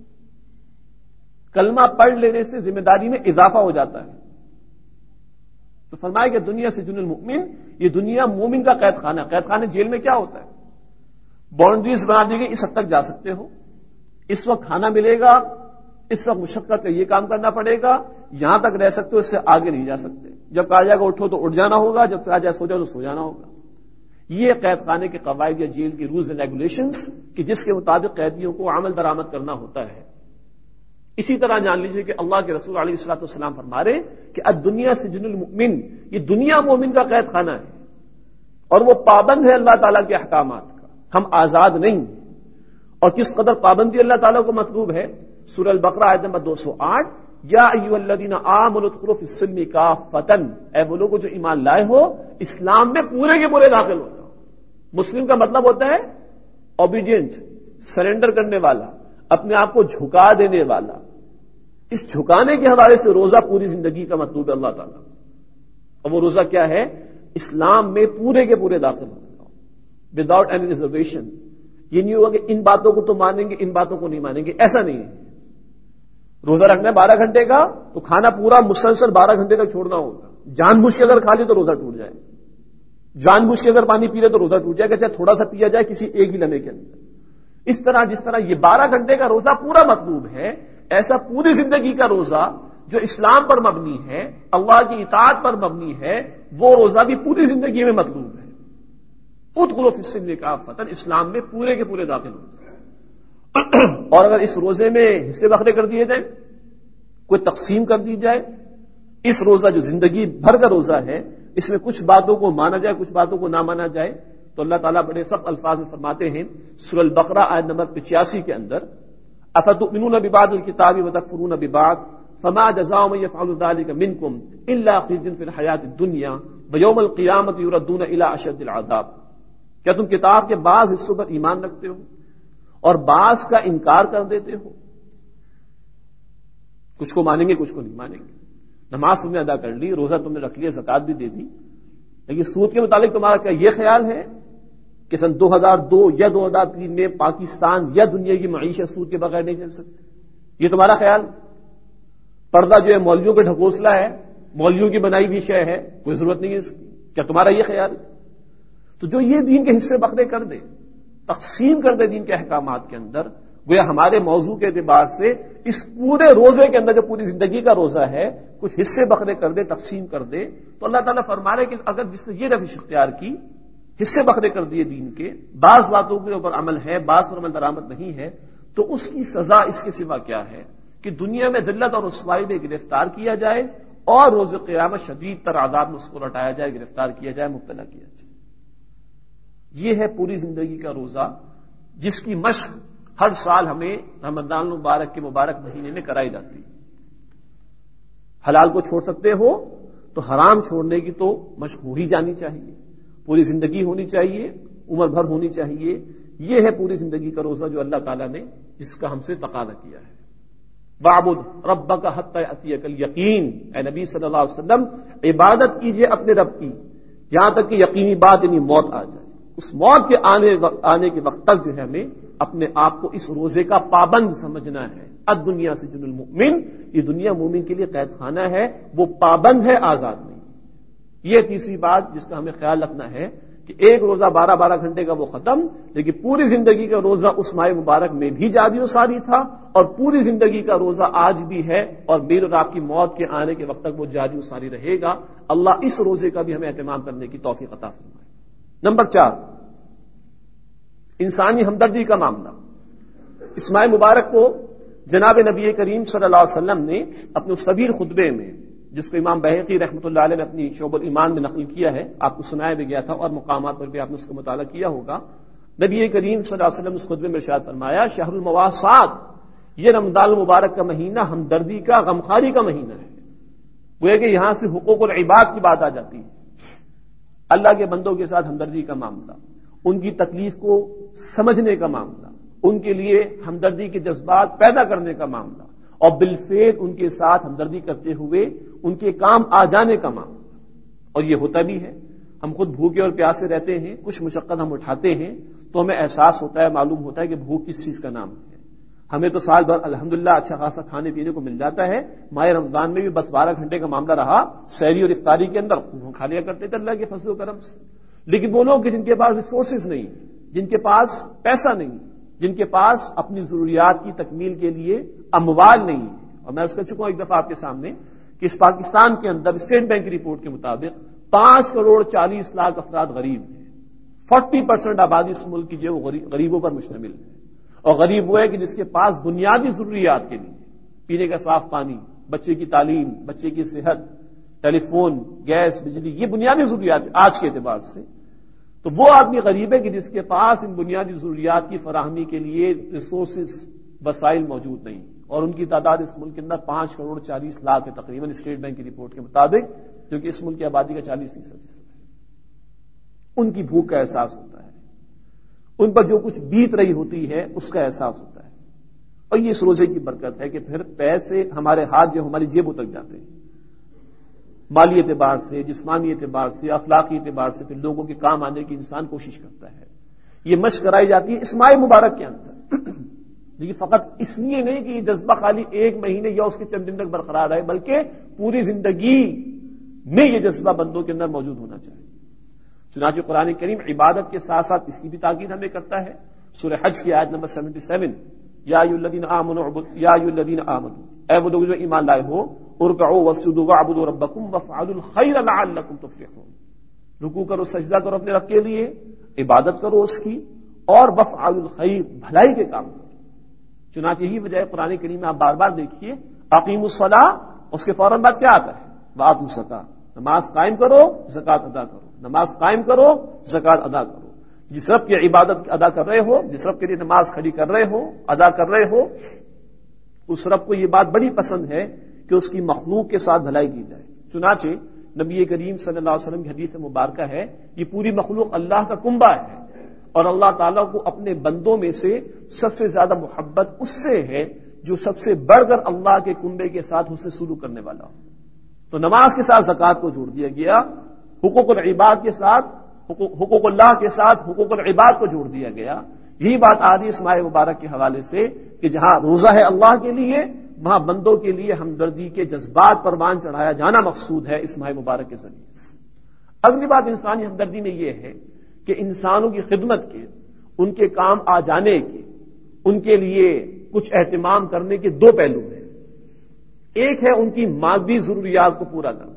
کلمہ پڑھ لینے سے ذمہ داری میں اضافہ ہو جاتا ہے، تو فرمایا کہ دنیا سجن المؤمن، یہ دنیا مومن کا قید خانہ۔ قید خانہ جیل میں کیا ہوتا ہے؟ باؤنڈریز بنا دی گئی، اس حد تک جا سکتے ہو، اس وقت کھانا ملے گا، اس وقت مشقت کا یہ کام کرنا پڑے گا، یہاں تک رہ سکتے ہو، اس سے آگے نہیں جا سکتے۔ جب کہا جائے گا اٹھو تو اٹھ جانا ہوگا، جب کہا جائے سو جاؤ تو سو جانا ہوگا۔ یہ قید خانے کے قواعد یا جیل کی رولز اینڈ ریگولیشنز کہ جس کے مطابق قیدیوں کو عمل درآمد کرنا ہوتا ہے۔ اسی طرح جان لیجیے کہ اللہ کے رسول علیہ الصلوۃ والسلام فرما رہے کہ الدنیا سجن المؤمن، یہ دنیا مومن کا قید خانہ ہے، اور وہ پابند ہے اللہ تعالیٰ کے احکامات کا، ہم آزاد نہیں۔ اور کس قدر پابندی اللہ تعالیٰ کو مطلوب ہے، سورہ البقرہ آیت نمبر 208، یا ایھا الذین آمنوا ادخلوا فی السلم کافۃ، اے وہ لوگ جو ایمان لائے ہو اسلام میں پورے کے پورے داخل ہو جاؤ۔ مسلم کا مطلب ہوتا ہے اوبیڈینٹ، سرنڈر کرنے والا، اپنے آپ کو جھکا دینے والا۔ اس جھکانے کے حوالے سے روزہ پوری زندگی کا مطلوب ہے اللہ تعالیٰ، اور وہ روزہ کیا ہے؟ اسلام میں پورے کے پورے داخل ہو جاؤ وداؤٹ اینی ریزرویشن۔ یہ نہیں ہوگا کہ ان باتوں کو تو مانیں گے، ان باتوں کو نہیں مانیں گے، ایسا نہیں ہے۔ روزہ رکھنا ہے 12 گھنٹے کا تو کھانا پورا مسلسل 12 گھنٹے تک چھوڑنا ہوگا۔ جان بوجھ کے اگر کھا لی تو روزہ ٹوٹ جائے، جان بوجھ کے اگر پانی پی لے تو روزہ ٹوٹ جائے گا، چاہے تھوڑا سا پیا جائے کسی ایک ہی لمحے کے اندر۔ اس طرح جس طرح یہ 12 گھنٹے کا روزہ پورا مطلوب ہے، ایسا پوری زندگی کا روزہ جو اسلام پر مبنی ہے، اللہ کی اطاعت پر مبنی ہے، وہ روزہ بھی پوری زندگی میں مطلوب ہے۔ ادخلوا فی السلم کافۃ، اسلام میں پورے کے پورے داخل ہو جائے۔ اور اگر اس روزے میں حصے بکھرے کر دیے جائیں، کوئی تقسیم کر دی جائے، اس روزہ جو زندگی بھر کا روزہ ہے اس میں کچھ باتوں کو مانا جائے، کچھ باتوں کو نہ مانا جائے، تو اللہ تعالیٰ بڑے سخت الفاظ میں فرماتے ہیں سورہ البقرہ آیت نمبر 85 کے اندر، افتؤمنون ببعض الکتاب وتکفرون ببعض فما جزاء من يفعل ذلك منكم الا خزي في الحیاۃ الدنیا ویوم القیامۃ یردون الی اشد العذاب۔ کیا تم کتاب کے بعض حصوں پر ایمان رکھتے ہو اور بعض کا انکار کر دیتے ہو؟ کچھ کو مانیں گے، کچھ کو نہیں مانیں گے۔ نماز تم نے ادا کر لی، روزہ تم نے رکھ لیا، زکوٰۃ بھی دے دی، لیکن سود کے متعلق تمہارا کیا یہ خیال ہے کہ سن 2002 یا 2003 میں پاکستان یا دنیا کی معیشت سود کے بغیر نہیں چل سکتی؟ یہ تمہارا خیال؟ پردہ جو ہے مولویوں کا ڈھکوسلا ہے، مولویوں کی بنائی ہوئی شے ہے، کوئی ضرورت نہیں ہے اس کی، کیا تمہارا یہ خیال؟ تو جو یہ دین کے حصے بکھرے کر دے، تقسیم کر دے دین کے احکامات کے اندر، گویا ہمارے موضوع کے اعتبار سے اس پورے روزے کے اندر جو پوری زندگی کا روزہ ہے کچھ حصے بکھرے کر دے، تقسیم کر دے، تو اللہ تعالیٰ فرما رہے کہ اگر جس نے یہ روش اختیار کی، حصے بکھرے کر دیے دین کے، بعض باتوں کے اوپر عمل ہے، بعض پر عمل درآمد نہیں ہے، تو اس کی سزا اس کے سوا کیا ہے کہ دنیا میں ذلت اور رسوائی میں گرفتار کیا جائے اور روز قیامت شدید تر عذاب میں اس کو لٹایا جائے، گرفتار کیا جائے، مبتلا کیا جائے۔ یہ ہے پوری زندگی کا روزہ جس کی مشق ہر سال ہمیں رمضان المبارک کے مبارک مہینے میں کرائی جاتی ہے۔ حلال کو چھوڑ سکتے ہو تو حرام چھوڑنے کی تو مشق ہو ہی جانی چاہیے، پوری زندگی ہونی چاہیے، عمر بھر ہونی چاہیے۔ یہ ہے پوری زندگی کا روزہ جو اللہ تعالیٰ نے جس کا ہم سے تقاضا کیا ہے۔ وَاعْبُدْ رَبَّكَ حَتَّىٰ يَأْتِيَكَ الْيَقِينُ، اے نبی صلی اللہ علیہ وسلم عبادت کیجئے اپنے رب کی یہاں تک کہ یقینی بات یعنی موت آ جائے۔ اس موت کے آنے کے وقت تک جو ہے ہمیں اپنے آپ کو اس روزے کا پابند سمجھنا ہے. الدنیا سجن المؤمن، یہ دنیا مومن کے لیے قید خانہ ہے، وہ پابند ہے، آزاد نہیں. یہ تیسری بات جس کا ہمیں خیال رکھنا ہے کہ ایک روزہ 12 گھنٹے کا وہ ختم، لیکن پوری زندگی کا روزہ اس ماہ مبارک میں بھی جاری و ساری تھا، اور پوری زندگی کا روزہ آج بھی ہے، اور میرے اور آپ کی موت کے آنے کے وقت تک وہ جاری و ساری رہے گا. اللہ اس روزے کا بھی ہمیں اہتمام کرنے کی توفیق عطا فرمائے. نمبر 4، انسانی ہمدردی کا معاملہ. اس ماہ مبارک کو جناب نبی کریم صلی اللہ علیہ وسلم نے اپنے صغیر خطبے میں، جس کو امام بہقی رحمۃ اللہ علیہ نے اپنی شعب الایمان میں نقل کیا ہے، آپ کو سنایا بھی گیا تھا اور مقامات پر بھی آپ نے اس کا مطالعہ کیا ہوگا. نبی کریم صلی اللہ علیہ وسلم اس خطبے میں ارشاد فرمایا، شہر المواسات، یہ رمضان المبارک کا مہینہ ہمدردی کا، غمخواری کا مہینہ ہے. وہ ہے کہ یہاں سے حقوق العباد کی بات آ جاتی ہے، اللہ کے بندوں کے ساتھ ہمدردی کا معاملہ، ان کی تکلیف کو سمجھنے کا معاملہ، ان کے لیے ہمدردی کے جذبات پیدا کرنے کا معاملہ، اور بالفعل ان کے ساتھ ہمدردی کرتے ہوئے ان کے کام آ جانے کا معاملہ. اور یہ ہوتا بھی ہے. ہم خود بھوکے اور پیاسے رہتے ہیں، کچھ مشقت ہم اٹھاتے ہیں تو ہمیں احساس ہوتا ہے، معلوم ہوتا ہے کہ بھوک کس چیز کا نام ہے. ہمیں تو سال بھر الحمدللہ اچھا خاصا کھانے پینے کو مل جاتا ہے. ماہ رمضان میں بھی بس 12 گھنٹے کا معاملہ رہا، سحری اور افطاری کے اندر کھا لیا کرتے تھے اللہ کے فضل و کرم سے. لیکن وہ لوگ جن کے پاس ریسورسز نہیں، جن کے پاس پیسہ نہیں، جن کے پاس اپنی ضروریات کی تکمیل کے لیے اموال نہیں ہے. اور میں اس کر چکا ہوں ایک دفعہ آپ کے سامنے کہ اس پاکستان کے اندر اسٹیٹ بینک کی رپورٹ کے مطابق 5,40,00,000 افراد غریب ہیں. 40% آبادی اس ملک کی جو غریبوں پر مشتمل ہے. اور غریب وہ ہے کہ جس کے پاس بنیادی ضروریات کے لیے پینے کا صاف پانی، بچے کی تعلیم، بچے کی صحت، ٹیلی فون، گیس، بجلی، یہ بنیادی ضروریات ہیں آج کے اعتبار سے. تو وہ آدمی غریب ہے کہ جس کے پاس ان بنیادی ضروریات کی فراہمی کے لیے ریسورسز، وسائل موجود نہیں. اور ان کی تعداد اس ملک کے اندر 5,40,00,000 ہے تقریباً اسٹیٹ بینک کی رپورٹ کے مطابق، جو کہ اس ملک کی آبادی کا 40% ہے. ان کی بھوک کا احساس ہوتا ہے، ان پر جو کچھ بیت رہی ہوتی ہے اس کا احساس ہوتا ہے. اور یہ اس روزے کی برکت ہے کہ پھر پیسے ہمارے ہاتھ جو ہماری جیبوں تک جاتے ہیں، مالی اعتبار سے، جسمانی اعتبار سے، اخلاقی اعتبار سے، پھر لوگوں کے کام آنے کی انسان کوشش کرتا ہے. یہ مشق کرائی جاتی ہے اس ماہ مبارک کے اندر. لیکن فقط اس لیے نہیں کہ یہ جذبہ خالی ایک مہینے یا اس کے چند دن تک برقرار رہے، بلکہ پوری زندگی میں یہ جذبہ بندوں کے اندر موجود ہونا چاہیے. چنانچہ قرآن کریم عبادت کے ساتھ ساتھ اس کی بھی تاکید ہمیں کرتا ہے. سورہ حج کی آیت نمبر 77، یا ایھا الذین آمنوا، اے وہ لوگ جو ایمان لائے ہو، ارکعوا واسجدوا واعبدوا ربکم وافعلوا الخیر لعلکم تفلحون. رکوع کرو، سجدہ کرو اپنے رب کے لیے، عبادت کرو اس کی، اور وافعلوا الخیر، بھلائی کے کام کرو. چنانچہ یہی وجہ ہے قرآن کریم میں آپ بار بار دیکھیے، اقیموا الصلاۃ، اس کے فوراً بعد کیا آتا ہے؟ وآتوا الزکاۃ، نماز قائم کرو، زکات ادا کرو. نماز قائم کرو، زکات ادا کرو. جس رب کی عبادت ادا کر رہے ہو، جس رب کے لیے نماز کھڑی کر رہے ہو، ادا کر رہے ہو، اس رب کو یہ بات بڑی پسند ہے کہ اس کی مخلوق کے ساتھ بھلائی کی جائے. چنانچہ نبی کریم صلی اللہ علیہ وسلم کی حدیث مبارکہ ہے، یہ پوری مخلوق اللہ کا کنبہ ہے، اور اللہ تعالیٰ کو اپنے بندوں میں سے سب سے زیادہ محبت اس سے ہے جو سب سے بڑھ کر اللہ کے کنبے کے ساتھ اس سے سلوک کرنے والا ہو. تو نماز کے ساتھ زکات کو جوڑ دیا گیا، حقوق العباد کے ساتھ، حقوق اللہ کے ساتھ حقوق العباد کو جوڑ دیا گیا. یہی بات آ رہی ہے اس ماہ مبارک کے حوالے سے کہ جہاں روزہ ہے اللہ کے لیے، وہاں بندوں کے لیے ہمدردی کے جذبات پروان چڑھایا جانا مقصود ہے اس ماہ مبارک کے ذریعے سے. اگلی بات انسانی ہمدردی میں یہ ہے کہ انسانوں کی خدمت کے، ان کے کام آ جانے کے، ان کے لیے کچھ اہتمام کرنے کے دو پہلو ہیں. ایک ہے ان کی مادی ضروریات کو پورا کرنا،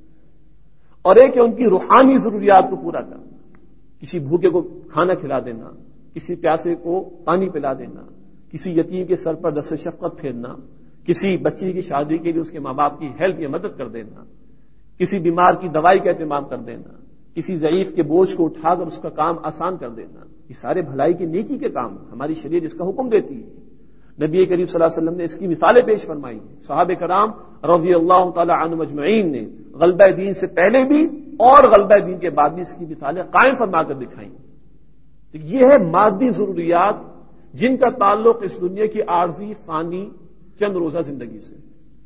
اور ایک ہے ان کی روحانی ضروریات کو پورا کرنا. کسی بھوکے کو کھانا کھلا دینا، کسی پیاسے کو پانی پلا دینا، کسی یتیم کے سر پر دست شفقت پھیرنا، کسی بچی کی شادی کے لیے اس کے ماں باپ کی ہیلپ یا مدد کر دینا، کسی بیمار کی دوائی کا اہتمام کر دینا، کسی ضعیف کے بوجھ کو اٹھا کر اس کا کام آسان کر دینا. یہ سارے بھلائی کی نیکی کے کام ہماری شریعت اس کا حکم دیتی ہے. نبی کریم صلی اللہ علیہ وسلم نے اس کی مثالیں پیش فرمائی ہیں. صحابہ کرام رضی اللہ تعالی عنہم اجمعین نے غلبہ دین سے پہلے بھی اور غلبہ دین کے بعد بھی اس کی مثالیں قائم فرما کر دکھائیں. یہ ہے مادی ضروریات جن کا تعلق اس دنیا کی عارضی فانی چند روزہ زندگی سے.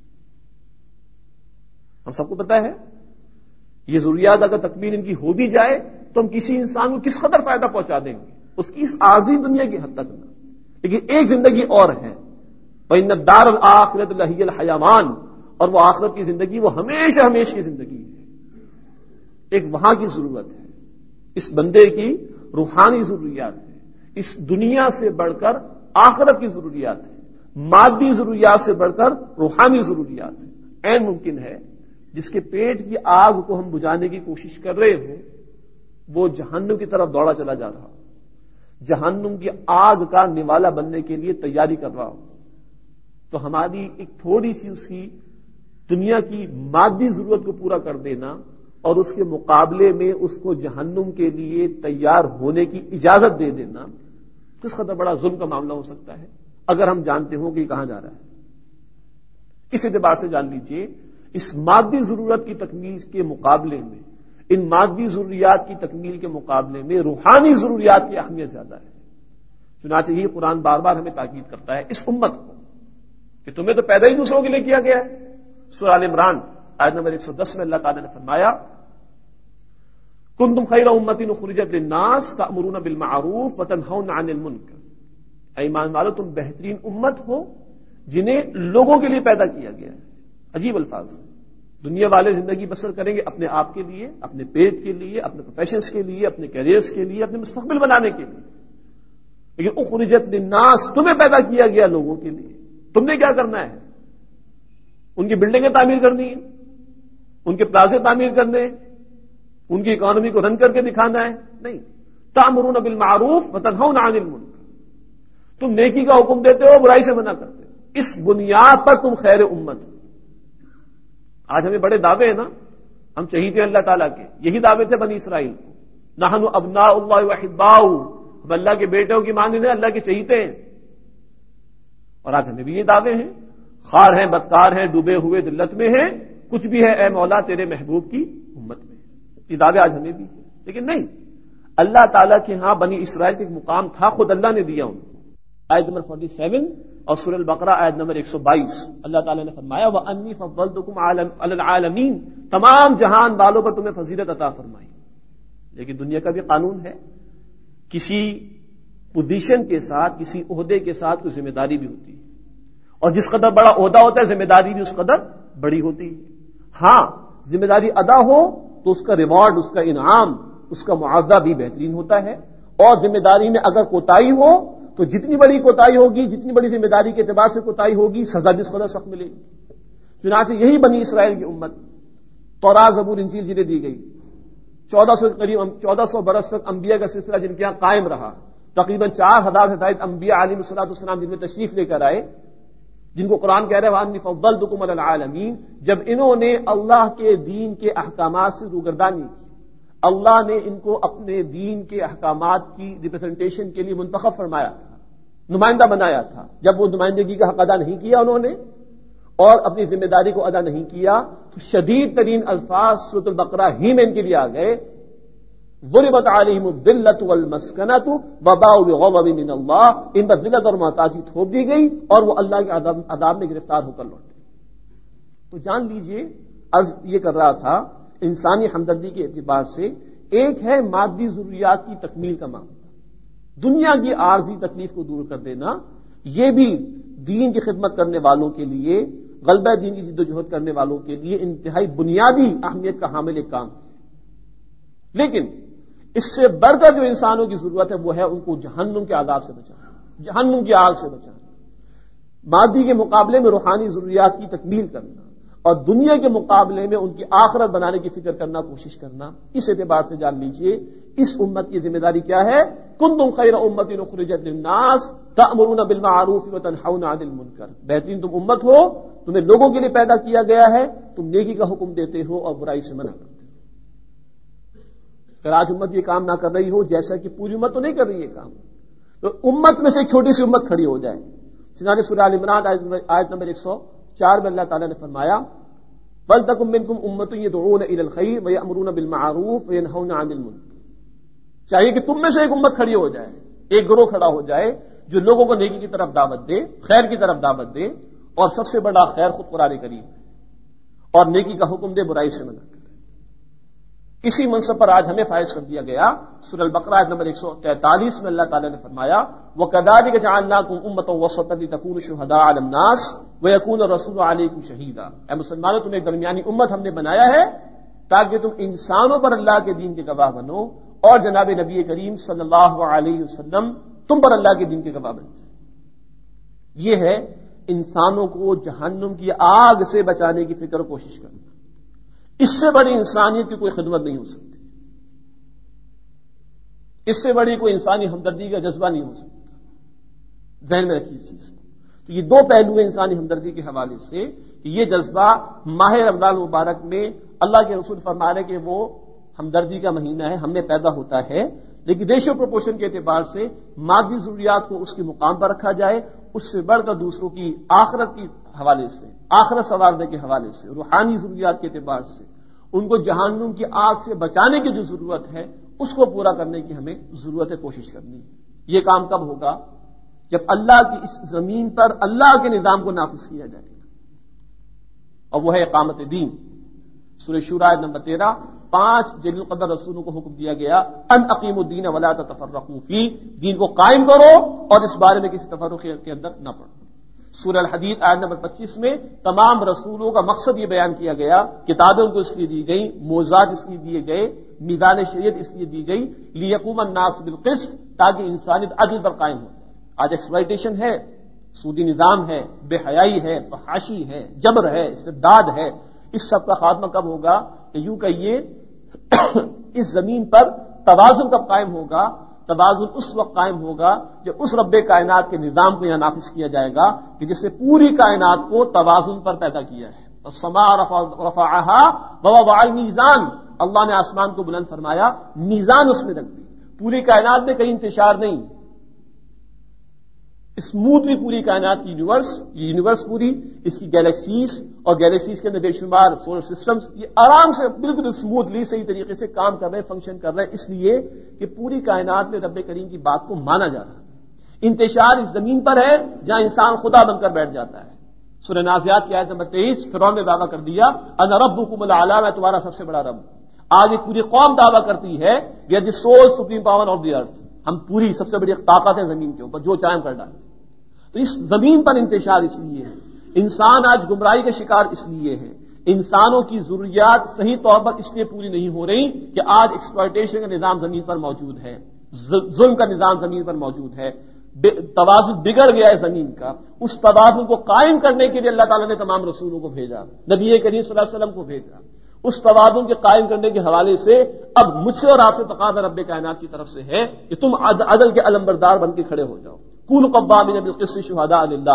ہم سب کو پتا ہے یہ ضروریات اگر تکمیل ان کی ہو بھی جائے تو ہم کسی انسان کو کس قدر فائدہ پہنچا دیں گے، اس کی اس عارضی دنیا کی حد تک نہ. لیکن ایک زندگی اور ہے، وَإِنَّ الدَّارَ الْآخِرَةَ لَهِيَ الْحَيَوَانُ، اور وہ آخرت کی زندگی وہ ہمیشہ ہمیشہ کی زندگی ہے، ایک وہاں کی ضرورت ہے، اس بندے کی روحانی ضروریات ہے، اس دنیا سے بڑھ کر آخرت کی ضروریات ہے، مادی ضروریات سے بڑھ کر روحانی ضروریات ہے۔ عین ممکن ہے جس کے پیٹ کی آگ کو ہم بجھانے کی کوشش کر رہے ہوں وہ جہنم کی طرف دوڑا چلا جا رہا ہو، جہنم کی آگ کا نوالا بننے کے لیے تیاری کر رہا ہو، تو ہماری ایک تھوڑی سی اس کی دنیا کی مادی ضرورت کو پورا کر دینا اور اس کے مقابلے میں اس کو جہنم کے لیے تیار ہونے کی اجازت دے دینا کس قدر بڑا ظلم کا معاملہ ہو سکتا ہے اگر ہم جانتے ہوں کہ یہ کہاں جا رہا ہے۔ اس اعتبار سے جان لیجئے اس مادی ضرورت کی تکمیل کے مقابلے میں، ان مادی ضروریات کی تکمیل کے مقابلے میں روحانی ضروریات کی اہمیت زیادہ ہے۔ چنانچہ یہ قرآن بار بار ہمیں تاکید کرتا ہے اس امت کو کہ تمہیں تو پیدا ہی دوسروں کے لیے کیا گیا ہے۔ سورہ آل عمران آیت نمبر 110 میں اللہ تعالی نے فرمایا کنتم خیر امۃ اخرجت للناس تأمرون بالمعروف وتنہون عن المنکر، اے ایمان والو تم بہترین امت ہو جنہیں لوگوں کے لیے پیدا کیا گیا ہے۔ عجیب الفاظ، دنیا والے زندگی بسر کریں گے اپنے آپ کے لیے، اپنے پیٹ کے لیے، اپنے پروفیشنز کے لیے، اپنے کیریئرز کے لیے، اپنے مستقبل بنانے کے لیے، لیکن اخرجت للناس تمہیں پیدا کیا گیا لوگوں کے لیے، تم نے کیا کرنا ہے؟ ان کی بلڈنگیں تعمیر کرنی ہیں، ان کے پلازے تعمیر کرنے ہیں، ان کی اکانومی کو رن کر کے دکھانا ہے؟ نہیں۔ تأمرون بالمعروف وتنہون عن المنکر، تم نیکی کا حکم دیتے ہو، برائی سے منع کرتے ہو، اس بنیاد پر تم خیر امت ہو۔ آج ہمیں بڑے دعوے ہیں نا، ہم چہیتے ہیں اللہ تعالیٰ کے، یہی دعوے تھے بنی اسرائیل کو، نحن ابناء اللہ واحباؤ، ہم اللہ کے بیٹوں کی مانند ہیں، اللہ کے چہیتے ہیں۔ اور آج ہمیں بھی یہ دعوے ہیں، خار ہیں، بدکار ہیں، ڈوبے ہوئے ذلت میں ہیں، کچھ بھی ہے اے مولا تیرے محبوب کی امت میں، یہ دعوے آج ہمیں بھی ہیں۔ لیکن نہیں، اللہ تعالیٰ کے ہاں بنی اسرائیل کا ایک مقام تھا، خود اللہ نے دیا ان کو۔ آیت نمبر 47 اور سورہ البقرہ آیت نمبر 122 اللہ تعالیٰ نے فرمایا وَأَنِّي فَضَّلْتُكُمْ عَلَى الْعَالَمِينَ، تمام جہان والوں پر تمہیں فضیلت عطا فرمائی۔ لیکن دنیا کا بھی قانون ہے، کسی پوزیشن کے ساتھ، کسی عہدے کے ساتھ کوئی ذمہ داری بھی ہوتی ہے، اور جس قدر بڑا عہدہ ہوتا ہے ذمہ داری بھی اس قدر بڑی ہوتی ہے۔ ہاں، ذمہ داری ادا ہو تو اس کا ریوارڈ، اس کا انعام، اس کا معاوضہ بھی بہترین ہوتا ہے، اور ذمہ داری میں اگر کوتاہی ہو تو جتنی بڑی کوتاہی ہوگی، جتنی بڑی ذمہ داری کے اعتبار سے کوتاہی ہوگی، سزا بھی اس قدر سخت ملے گی۔ چنانچہ یہی بنی اسرائیل کی امت تورات، زبور، انجیل جنہیں دی گئی، 1400 برس تک انبیاء کا سلسلہ جن کے یہاں قائم رہا، تقریباً 4000 سے زائد انبیاء علیہ السلام جن میں تشریف لے کر آئے، جن کو قرآن کہہ رہا ہے وَأَنِّي فَضَّلْتُكُمْ عَلَى الْعَالَمِينَ، جب انہوں نے اللہ کے دین کے احکامات سے روگردانی کی، اللہ نے ان کو اپنے دین کے احکامات کی ریپرزنٹیشن کے لیے منتخب فرمایا تھا، نمائندہ بنایا تھا، جب وہ نمائندگی کا حق ادا نہیں کیا انہوں نے اور اپنی ذمہ داری کو ادا نہیں کیا تو شدید ترین الفاظ سورۃ البقرہ ہی میں ان کے لیے آ گئے، ضربت علیہم الذلۃ والمسکنۃ وباؤوا بغضب من اللہ، ان پر ذلت اور محتاجی تھوپ دی گئی اور وہ اللہ کے عذاب میں گرفتار ہو کر لوٹے۔ تو جان لیجئے، عرض یہ کر رہا تھا انسانی ہمدردی کے اعتبار سے ایک ہے مادی ضروریات کی تکمیل کا معاملہ، دنیا کی عارضی تکلیف کو دور کر دینا، یہ بھی دین کی خدمت کرنے والوں کے لیے، غلبہ دین کی جدوجہد کرنے والوں کے لیے انتہائی بنیادی اہمیت کا حامل ایک کام ہے۔ لیکن اس سے بڑھ کر جو انسانوں کی ضرورت ہے وہ ہے ان کو جہنم کے عذاب سے بچانا، جہنم کی آگ سے بچانا، مادی کے مقابلے میں روحانی ضروریات کی تکمیل کرنا اور دنیا کے مقابلے میں ان کی آخرت بنانے کی فکر کرنا، کوشش کرنا۔ اس اعتبار سے جان لیجئے اس امت کی ذمہ داری کیا ہے؟ کنتم خیر امۃ اخرجت للناس تأمرون بالمعروف وتنہون عن المنکر، بہترین تم امت ہو، تمہیں لوگوں کے لیے پیدا کیا گیا ہے، تم نیکی کا حکم دیتے ہو اور برائی سے منع کرتے ہو۔ اگر آج امت یہ کام نہ کر رہی ہو، جیسا کہ پوری امت تو نہیں کر رہی ہے کام، تو امت میں سے ایک چھوٹی سی امت کھڑی ہو جائے۔ چنانچہ سورہ آل عمران آیت نمبر 104 میں اللہ تعالیٰ نے فرمایا وَلْتَكُن مِّنكُمْ أُمَّةٌ يَدْعُونَ إِلَى الْخَيْرِ وَيَأْمُرُونَ بِالْمَعْرُوفِ وَيَنْهَوْنَ عَنِ الْمُنكَرِ، چاہیے کہ تم میں سے ایک امت کھڑی ہو جائے، ایک گروہ کھڑا ہو جائے جو لوگوں کو نیکی کی طرف دعوت دے، خیر کی طرف دعوت دے، اور سب سے بڑا خیر خود قرآن کریم ہے، اور نیکی کا حکم دے، برائی سے منع کرے۔ اسی منصب پر آج ہمیں فائز کر دیا گیا. سورہ البقرہ آیت نمبر 143 میں اللہ تعالیٰ نے فرمایا وَكَذَلِكَ جَعَلْنَاكُمْ أُمَّةً وَسَطًا لِتَكُونُوا شُهَدَاءَ عَلَى النَّاسِ وَيَكُونَ الرَّسُولُ عَلَيْكُمْ شَهِيدًا. اے مسلمانوں، تمہیں ایک درمیانی امت ہم نے بنایا ہے تاکہ تم انسانوں پر اللہ کے دین کے گواہ بنو اور جناب نبی کریم صلی اللہ علیہ وسلم تم پر اللہ کے دین کے گواہ بن جائیں. یہ ہے انسانوں کو جہنم کی آگ سے بچانے کی فکر و کوشش کرنا. اس سے بڑی انسانیت کی کوئی خدمت نہیں ہو سکتی، اس سے بڑی کوئی انسانی ہمدردی کا جذبہ نہیں ہو سکتا. ذہن میں رکھیے اس چیز کو. تو یہ دو پہلو ہیں انسانی ہمدردی کے حوالے سے کہ یہ جذبہ ماہ رمضان المبارک میں اللہ کے رسول فرما رہے کہ وہ ہمدردی کا مہینہ ہے، ہم میں پیدا ہوتا ہے، لیکن ریشو پروپورشن کے اعتبار سے مادی ضروریات کو اس کے مقام پر رکھا جائے، اس سے بڑھ کر دوسروں کی آخرت کی حوالے سے، آخرت سنوارنے کے حوالے سے، روحانی ضروریات کے اعتبار سے ان کو جہنم کی آگ سے بچانے کی جو ضرورت ہے اس کو پورا کرنے کی ہمیں ضرورت ہے، کوشش کرنی ہے. یہ کام کب ہوگا؟ جب اللہ کی اس زمین پر اللہ کے نظام کو نافذ کیا جائے گا، اور وہ ہے اقامت دین. سورہ شورى آیت نمبر 13 5 جلیل القدر رسولوں کو حکم دیا گیا ان اقیموا الدین ولا تتفرقوا فیہ، دین کو قائم کرو اور اس بارے میں کسی تفرق کے اندر نہ پڑو. سورہ الحدید آیت نمبر 25 میں تمام رسولوں کا مقصد یہ بیان کیا گیا، کتابیں ان کو اس لیے دی گئی، معجزات اس لیے دیے گئے، میزان شریعت اس لیے دی گئی لیقوم الناس بالقسط، تاکہ انسانیت عدل پر قائم ہو جائے. آج ایکسپلائٹیشن ہے، سودی نظام ہے، بے حیائی ہے، فحاشی ہے، جبر ہے، استبداد ہے. اس سب کا خاتمہ کب ہوگا؟ کہ یوں کہیے اس زمین پر توازن کب قائم ہوگا؟ توازن اس وقت قائم ہوگا جب اس رب کائنات کے نظام کو یہاں نافذ کیا جائے گا کہ جس سے پوری کائنات کو توازن پر پیدا کیا ہے. السماء رفعها ووضع الميزان، اللہ نے آسمان کو بلند فرمایا، میزان اس میں رکھ دی. پوری کائنات میں کہیں انتشار نہیں، اسموتھلی پوری کائنات کی یونیورس پوری، اس کی گیلیکسیز اور گیلیکسیز کے اندر بے شمار سولر سسٹمز، یہ آرام سے بالکل اسموتھلی صحیح طریقے سے کام کر رہے ہیں، فنکشن کر رہے ہیں، اس لیے کہ پوری کائنات میں رب کریم کی بات کو مانا جا رہا ہے. انتشار اس زمین پر ہے جہاں انسان خدا بن کر بیٹھ جاتا ہے. سورہ نازعات کی آیت نمبر 23 فرعون نے دعویٰ کر دیا انا ربکم الاعلی، میں تمہارا سب سے بڑا رب. آج ایک پوری قوم دعویٰ کرتی ہے we are the sole supreme power of the earth, ہم پوری سب سے بڑی طاقت ہے زمین کے اوپر، جو چاہیں کر ڈالیں. تو اس زمین پر انتشار اس لیے ہے، انسان آج گمراہی کا شکار اس لیے ہے، انسانوں کی ضروریات صحیح طور پر اس لیے پوری نہیں ہو رہی کہ آج ایکسپلائٹیشن کا نظام زمین پر موجود ہے، ظلم کا نظام زمین پر موجود ہے، توازن بگڑ گیا ہے زمین کا. اس توازن کو قائم کرنے کے لیے اللہ تعالیٰ نے تمام رسولوں کو بھیجا، نبی کریم صلی اللہ علیہ وسلم کو بھیجا. اس توازن کے قائم کرنے کے حوالے سے اب مجھ سے اور آپ سے تقاضا رب کائنات کی طرف سے ہے کہ تم عدل کے علمبردار بن کے کھڑے ہو جاؤ. کونوا قوامین بالقسط شہداء للہ.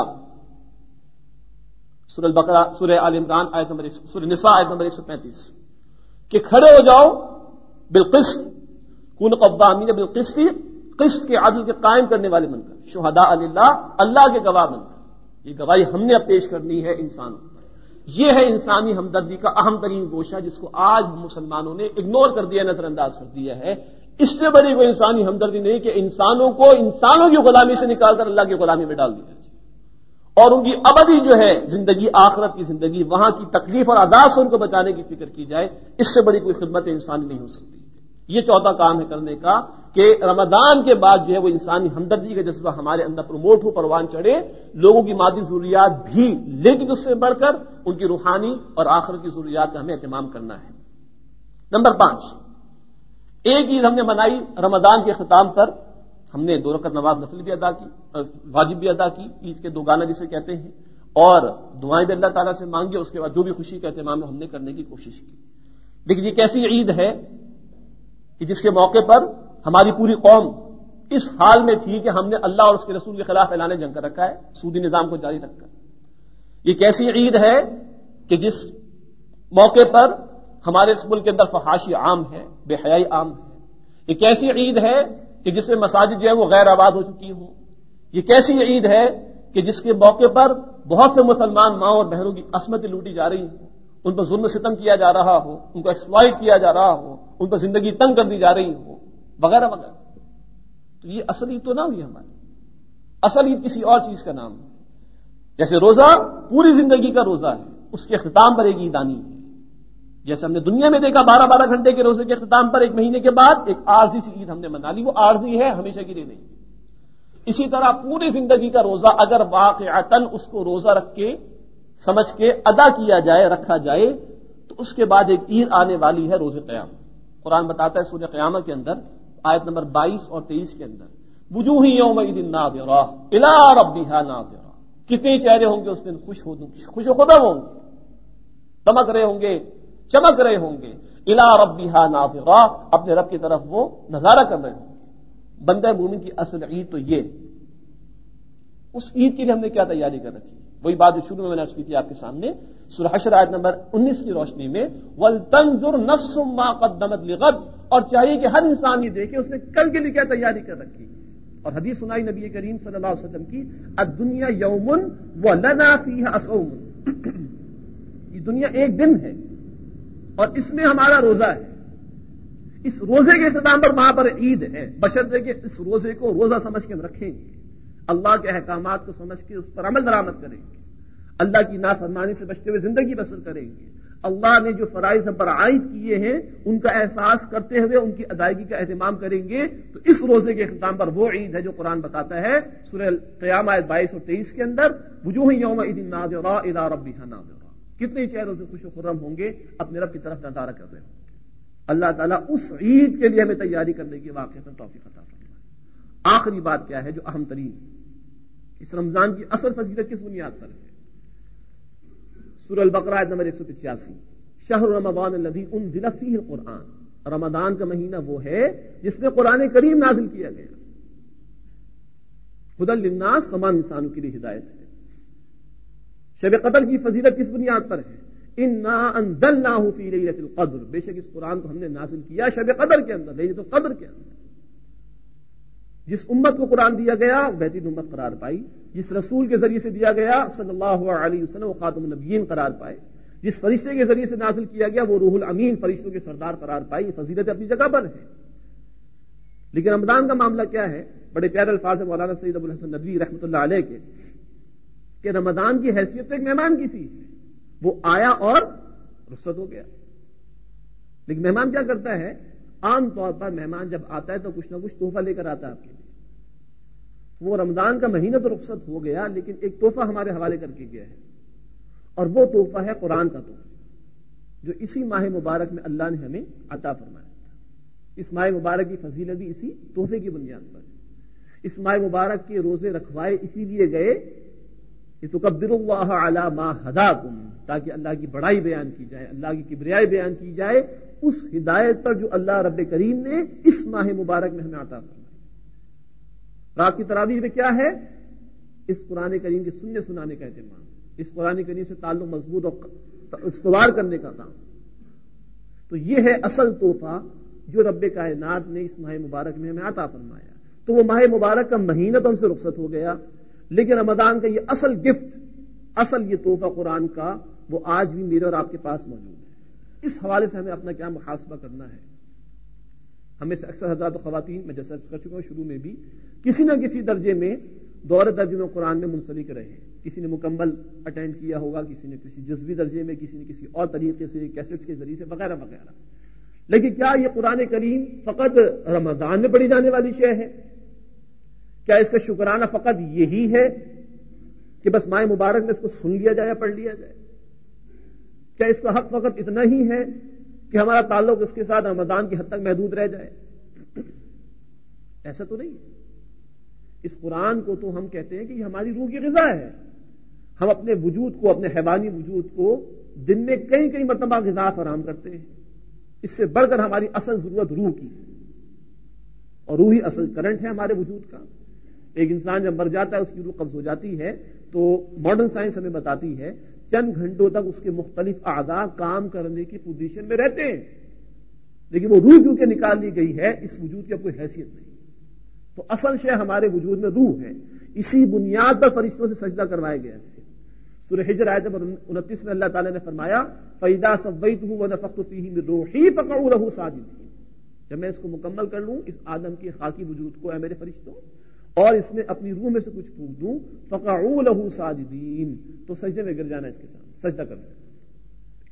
سورہ البقرہ، سورہ آل عمران آیت نمبر، سورہ نساء آیت نمبر 135 کہ کھڑے ہو جاؤ بالقسط، کونوا قوامین بالقسط، قسط کے عدل کے قائم کرنے والے بن کر، شہداء للہ، اللہ کے گواہ بن کر. یہ گواہی ہم نے اب پیش کرنی ہے انسانوں پر. یہ ہے انسانی ہمدردی کا اہم ترین گوشہ جس کو آج ہم مسلمانوں نے اگنور کر دیا، نظر انداز کر دیا ہے. اس سے بڑی کوئی انسانی ہمدردی نہیں کہ انسانوں کو انسانوں کی غلامی سے نکال کر اللہ کی غلامی میں ڈال دیا اور ان کی ابدی جو ہے زندگی، آخرت کی زندگی، وہاں کی تکلیف اور عذاب سے ان کو بچانے کی فکر کی جائے. اس سے بڑی کوئی خدمت انسانی نہیں ہو سکتی. یہ چوتھا کام ہے کرنے کا کہ رمضان کے بعد جو ہے وہ انسانی ہمدردی کا جذبہ ہمارے اندر پروموٹ ہو، پروان چڑھے، لوگوں کی مادی ضروریات بھی، لیکن اس سے بڑھ کر ان کی روحانی اور آخرت کی ضروریات کا ہمیں اہتمام کرنا ہے. نمبر 5، ایک عید ہم نے منائی رمضان کے اختتام پر، ہم نے 2 رکعت نماز نفل بھی ادا کی، واجب بھی ادا کی، عید کے 2 گانا جسے کہتے ہیں، اور دعائیں بھی اللہ تعالیٰ سے مانگی. اس کے بعد جو بھی خوشی کا اہتمام ہم نے کرنے کی کوشش کی. لیکن یہ کیسی عید ہے کہ جس کے موقع پر ہماری پوری قوم اس حال میں تھی کہ ہم نے اللہ اور اس کے رسول کے خلاف اعلان جنگ کر رکھا ہے، سودی نظام کو جاری رکھ کر. یہ کیسی عید ہے کہ جس موقع پر ہمارے اس ملک کے اندر فحاشی عام ہے، بے حیائی عام ہے. یہ کیسی عید ہے کہ جس میں مساجد جو ہے وہ غیر آباد ہو چکی ہوں. یہ کیسی عید ہے کہ جس کے موقع پر بہت سے مسلمان ماں اور بہنوں کی عصمتیں لوٹی جا رہی ہوں، ان پر ظلم و ستم کیا جا رہا ہو، ان کو ایکسپلائٹ کیا جا رہا ہو، ان پر زندگی تنگ کر دی جا رہی ہو، وغیرہ وغیرہ. تو یہ اصل عید تو نہ ہوئی ہماری. اصل عید کسی اور چیز کا نام ہے. جیسے روزہ پوری زندگی کا روزہ ہے، اس کے اختتام پر ایک عید آنی ہے. جیسے ہم نے دنیا میں دیکھا 12 گھنٹے کے روزے کے اختتام پر 1 مہینے کے بعد ایک عارضی سی عید ہم نے منا لی، وہ عارضی ہے، ہمیشہ کے لیے نہیں۔ اسی طرح پوری زندگی کا روزہ اگر واقعتاً اس کو روزہ رکھ کے سمجھ کے ادا کیا جائے، رکھا جائے، تو اس کے بعد ایک عید آنے والی ہے، روز قیامت۔ قرآن بتاتا ہے سورہ قیامت کے اندر آیت نمبر 22 اور 23 کے اندر، وجوہ یومئذ ناظرہ الی ربہا ناظرہ، کتنے چہرے ہوں گے اس دن خوش و خرم ہوں گے، دمک رہے ہوں گے، چمک رہے ہوں گے، الی ربہا ناظرہ، اپنے رب کی طرف وہ نظارہ کر رہے ہوں گے۔ بندہ مومن کی اصل عید تو یہ، اس عید کے لیے ہم نے کیا تیاری کر رکھی؟ وہی بات جو شروع میں نے عرض کی تھی آپ کے سامنے، سورہ حشر آیت نمبر 19 کی روشنی میں، وَلْتَنظُرْ نَفْسٌ مَا قَدَّمَتْ لِغَدٍ، اور چاہیے کہ ہر انسان یہ دیکھے اس نے کل کے لیے کیا تیاری کر رکھی۔ اور حدیث سنائی نبی کریم صلی اللہ علیہ وسلم کی، الدنیا یوم وَلَنَا فِيهَا صَوْمٌ، یہ دنیا ایک دن ہے اور اس میں ہمارا روزہ ہے۔ اس روزے کے اختتام پر وہاں پر عید ہے، بشرطے کہ اس روزے کو روزہ سمجھ کے ہم رکھیں گے، اللہ کے احکامات کو سمجھ کے اس پر عمل درآمد کریں گے، اللہ کی نافرمانی سے بچتے ہوئے زندگی بسر کریں گے، اللہ نے جو فرائض ہم پر عائد کیے ہیں ان کا احساس کرتے ہوئے ان کی ادائیگی کا اہتمام کریں گے، تو اس روزے کے اختتام پر وہ عید ہے جو قرآن بتاتا ہے سورہ قیامہ آیت 22 اور 23 کے اندر، وجوہ یومئذ ناظرہ الی ربہا ناظرہ، کتنے چہروں سے خوش و خرم ہوں گے، اپنے رب کی طرف نظارہ کر رہے ہوں گے۔ اللہ تعالیٰ اس عید کے لیے ہمیں تیاری کرنے کی واقعہ توفیق عطا فرمائے۔ آخری بات کیا ہے جو اہم ترین، اس رمضان کی اصل فضیلت کس بنیاد پر ہے؟ سورہ البقرہ آیت نمبر 185، شہر رمضان الذی انزل فیہ القرآن، رمضان کا مہینہ وہ ہے جس میں قرآن کریم نازل کیا گیا، ھدی للناس، تمام انسانوں کے لیے ہدایت ہے۔ شب قدر کی فضیلت کس بنیاد پر ہے؟ انا انزلناہ فی لیلۃ القدر، بے شک اس قرآن کو ہم نے نازل کیا شب قدر کے اندر، لیلۃ القدر کے اندر۔ جس امت کو قرآن دیا گیا بہترین امت قرار پائی، جس رسول کے ذریعے سے دیا گیا صلی اللہ علیہ وسلم وہ خاتم النبیین قرار پائے، جس فرشتے کے ذریعے سے نازل کیا گیا وہ روح الامین، فرشتوں کے سردار قرار پائی۔ یہ فضیلت اپنی جگہ پر ہے، لیکن رمضان کا معاملہ کیا ہے؟ بڑے پیارے الفاظ ہیں مولانا سید ابو الحسن ندوی رحمۃ اللہ علیہ کے، کہ رمضان کی حیثیت ایک مہمان کی سی، وہ آیا اور رخصت ہو گیا۔ لیکن مہمان کیا کرتا ہے؟ عام طور پر مہمان جب آتا ہے تو کچھ نہ کچھ تحفہ لے کر آتا ہے آپ کے لیے۔ وہ رمضان کا مہینہ تو رخصت ہو گیا، لیکن ایک تحفہ ہمارے حوالے کر کے گیا ہے، اور وہ تحفہ ہے قرآن کا تحفہ، جو اسی ماہ مبارک میں اللہ نے ہمیں عطا فرمایا تھا۔ اس ماہ مبارک کی فضیلت بھی اسی تحفے کی بنیاد پر ہے۔ اس ماہ مبارک کے روزے رکھوائے اسی لیے گئے لِتُكَبِّرُوا اللَّهَ عَلَى مَا هَدَاكُمْ، تاکہ اللہ کی بڑائی بیان کی جائے، اللہ کی کبریائی بیان کی جائے، اس ہدایت پر جو اللہ رب کریم نے اس ماہ مبارک میں ہمیں عطا فرمائی۔ رات کی تراویح میں کیا ہے؟ اس قرآن کریم کے سننے سنانے کا اہتمام، اس قرآن کریم سے تعلق مضبوط اور استوار کرنے کا کام۔ تو یہ ہے اصل تحفہ جو رب کائنات نے اس ماہ مبارک میں ہمیں عطا فرمایا۔ تو وہ ماہ مبارک کا مہینہ تو ہم سے رخصت ہو گیا، لیکن رمضان کا یہ اصل گفٹ، اصل یہ تحفہ قرآن کا، وہ آج بھی میرے اور آپ کے پاس موجود ہے۔ اس حوالے سے ہمیں اپنا کیا محاسبہ کرنا ہے؟ ہمیں سے اکثر حضرات و خواتین، میں جیسا کر چکا ہوں شروع میں بھی، کسی نہ کسی درجے میں دور ترجمہ قرآن میں منسلک رہے ہیں۔ کسی نے مکمل اٹینڈ کیا ہوگا، کسی نے کسی جزوی درجے میں، کسی نے کسی اور طریقے سے، کیسٹس کے ذریعے سے، وغیرہ وغیرہ۔ لیکن کیا یہ قرآن کریم فقط رمضان میں پڑھی جانے والی شے ہے؟ کیا اس کا شکرانہ فقط یہی ہے کہ بس ماہ مبارک میں اس کو سن لیا جائے یا پڑھ لیا جائے؟ کیا اس کا حق فقط اتنا ہی ہے کہ ہمارا تعلق اس کے ساتھ رمضان کی حد تک محدود رہ جائے؟ ایسا تو نہیں ہے۔ اس قرآن کو تو ہم کہتے ہیں کہ یہ ہماری روح کی غذا ہے۔ ہم اپنے وجود کو، اپنے حیوانی وجود کو دن میں کئی کئی مرتبہ غذا فراہم کرتے ہیں۔ اس سے بڑھ کر ہماری اصل ضرورت روح کی، اور روح ہی اصل کرنٹ ہے ہمارے وجود کا۔ ایک انسان جب مر جاتا ہے، اس کی روح قبض ہو جاتی ہے، تو ماڈرن سائنس ہمیں بتاتی ہے چند گھنٹوں تک اس کے مختلف اعضاء کام کرنے کی پوزیشن میں رہتے ہیں، لیکن وہ روح کیونکہ نکال لی گئی ہے، اس وجود کی اب کوئی حیثیت نہیں۔ تو اصل شے ہمارے وجود میں روح ہے، اسی بنیاد پر فرشتوں سے سجدہ کروایا گیا ہے۔ سورہ حجر آیت نمبر 29 میں اللہ تعالیٰ نے فرمایا فَإِذَا سَوَّيْتُهُ وَنَفَخْتُ فِيهِ مِن رُوحِي فَقَعُوا لَهُ سَاجِدِينَ، جب میں اس کو مکمل کر لوں، اس آدم کے خاکی وجود کو، اے میرے فرشتوں، اور اس میں اپنی روح میں سے کچھ پھونک دوں، فَقَعُوا لَهُ سَاجِدِينَ، تو سجدے میں گر جانا، اس کے ساتھ سجدہ کرنا۔ اس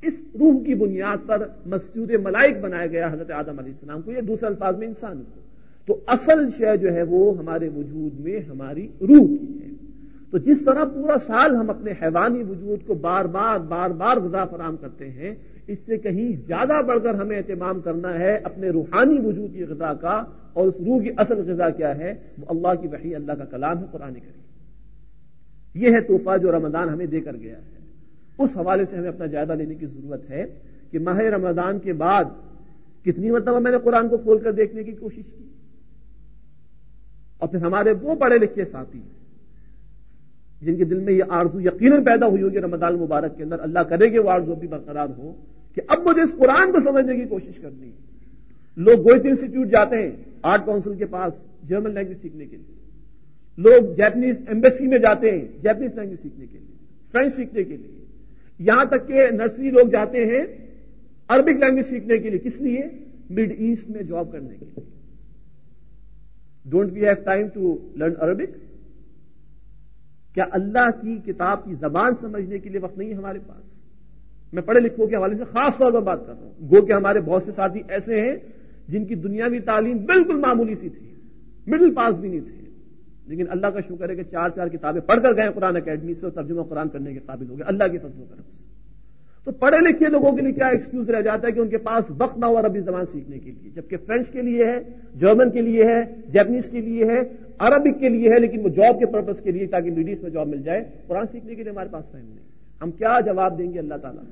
روح کی بنیاد پر مسجود ملائک بنایا گیا حضرت آدم علیہ السلام کو، یا دوسرے الفاظ میں انسان کو. تو اصل شے جو ہے وہ ہمارے وجود میں ہماری روح کی ہے. تو جس طرح پورا سال ہم اپنے حیوانی وجود کو بار بار غذا فراہم کرتے ہیں، اس سے کہیں زیادہ بڑھ کر ہمیں اہتمام کرنا ہے اپنے روحانی وجود کی غذا کا. اور اس روح کی اصل غذا کیا ہے؟ وہ اللہ کی وحی، اللہ کا کلام ہے، قرآن کریم. یہ ہے تحفہ جو رمضان ہمیں دے کر گیا ہے. اس حوالے سے ہمیں اپنا جائزہ لینے کی ضرورت ہے کہ ماہ رمضان کے بعد کتنی مرتبہ میں نے قرآن کو کھول کر دیکھنے کی کوشش کی. اور پھر ہمارے وہ پڑھے لکھے ساتھی جن کے دل میں یہ آرزو یقیناً پیدا ہوئی ہوگی رمضان المبارک کے اندر، اللہ کرے کہ وہ آرزو بھی برقرار ہو کہ اب مجھے اس قرآن کو سمجھنے کی کوشش کرنی ہے. لوگ گوئتے انسٹیٹیوٹ جاتے ہیں آرٹ کونسل کے پاس جرمن لینگویج سیکھنے کے لیے، لوگ جیپنیز ایمبیسی میں جاتے ہیں جیپنیز لینگویج سیکھنے کے لیے، فرینچ سیکھنے کے لیے، یہاں تک کہ نرسری لوگ جاتے ہیں عربک لینگویج سیکھنے کے لیے. کس لیے؟ مڈ ایسٹ میں جاب کرنے کے لیے. Don't we have time to learn Arabic? کیا اللہ کی کتاب کی زبان سمجھنے کے لیے وقت نہیں ہے ہمارے پاس؟ میں پڑھے لکھوں کے حوالے سے خاص طور پر بات کر رہا ہوں. گو کہ ہمارے بہت سے ساتھی ایسے ہیں جن کی دنیاوی تعلیم بالکل معمولی سی تھی، مڈل پاس بھی نہیں تھے، لیکن اللہ کا شکر ہے کہ 4 کتابیں پڑھ کر گئے قرآن اکیڈمی سے اور ترجمہ قرآن کرنے کے قابل ہو گئے اللہ کے فضل و کرم سے. تو پڑھے لکھے لوگوں کے لیے کیا ایکسکیوز رہ جاتا ہے کہ ان کے پاس وقت نہ ہو عربی زبان سیکھنے کے لیے، جبکہ فرینچ کے لیے ہے، جرمن کے لیے ہے، جیپنیز کے لیے ہے، عربک کے لیے ہے، لیکن وہ جاب کے پرپس کے لیے تاکہ مڈل ایسٹ میں جاب مل جائے. قرآن سیکھنے کے لیے ہمارے پاس ٹائم نہیں. ہم کیا جواب دیں گے اللہ تعالیٰ؟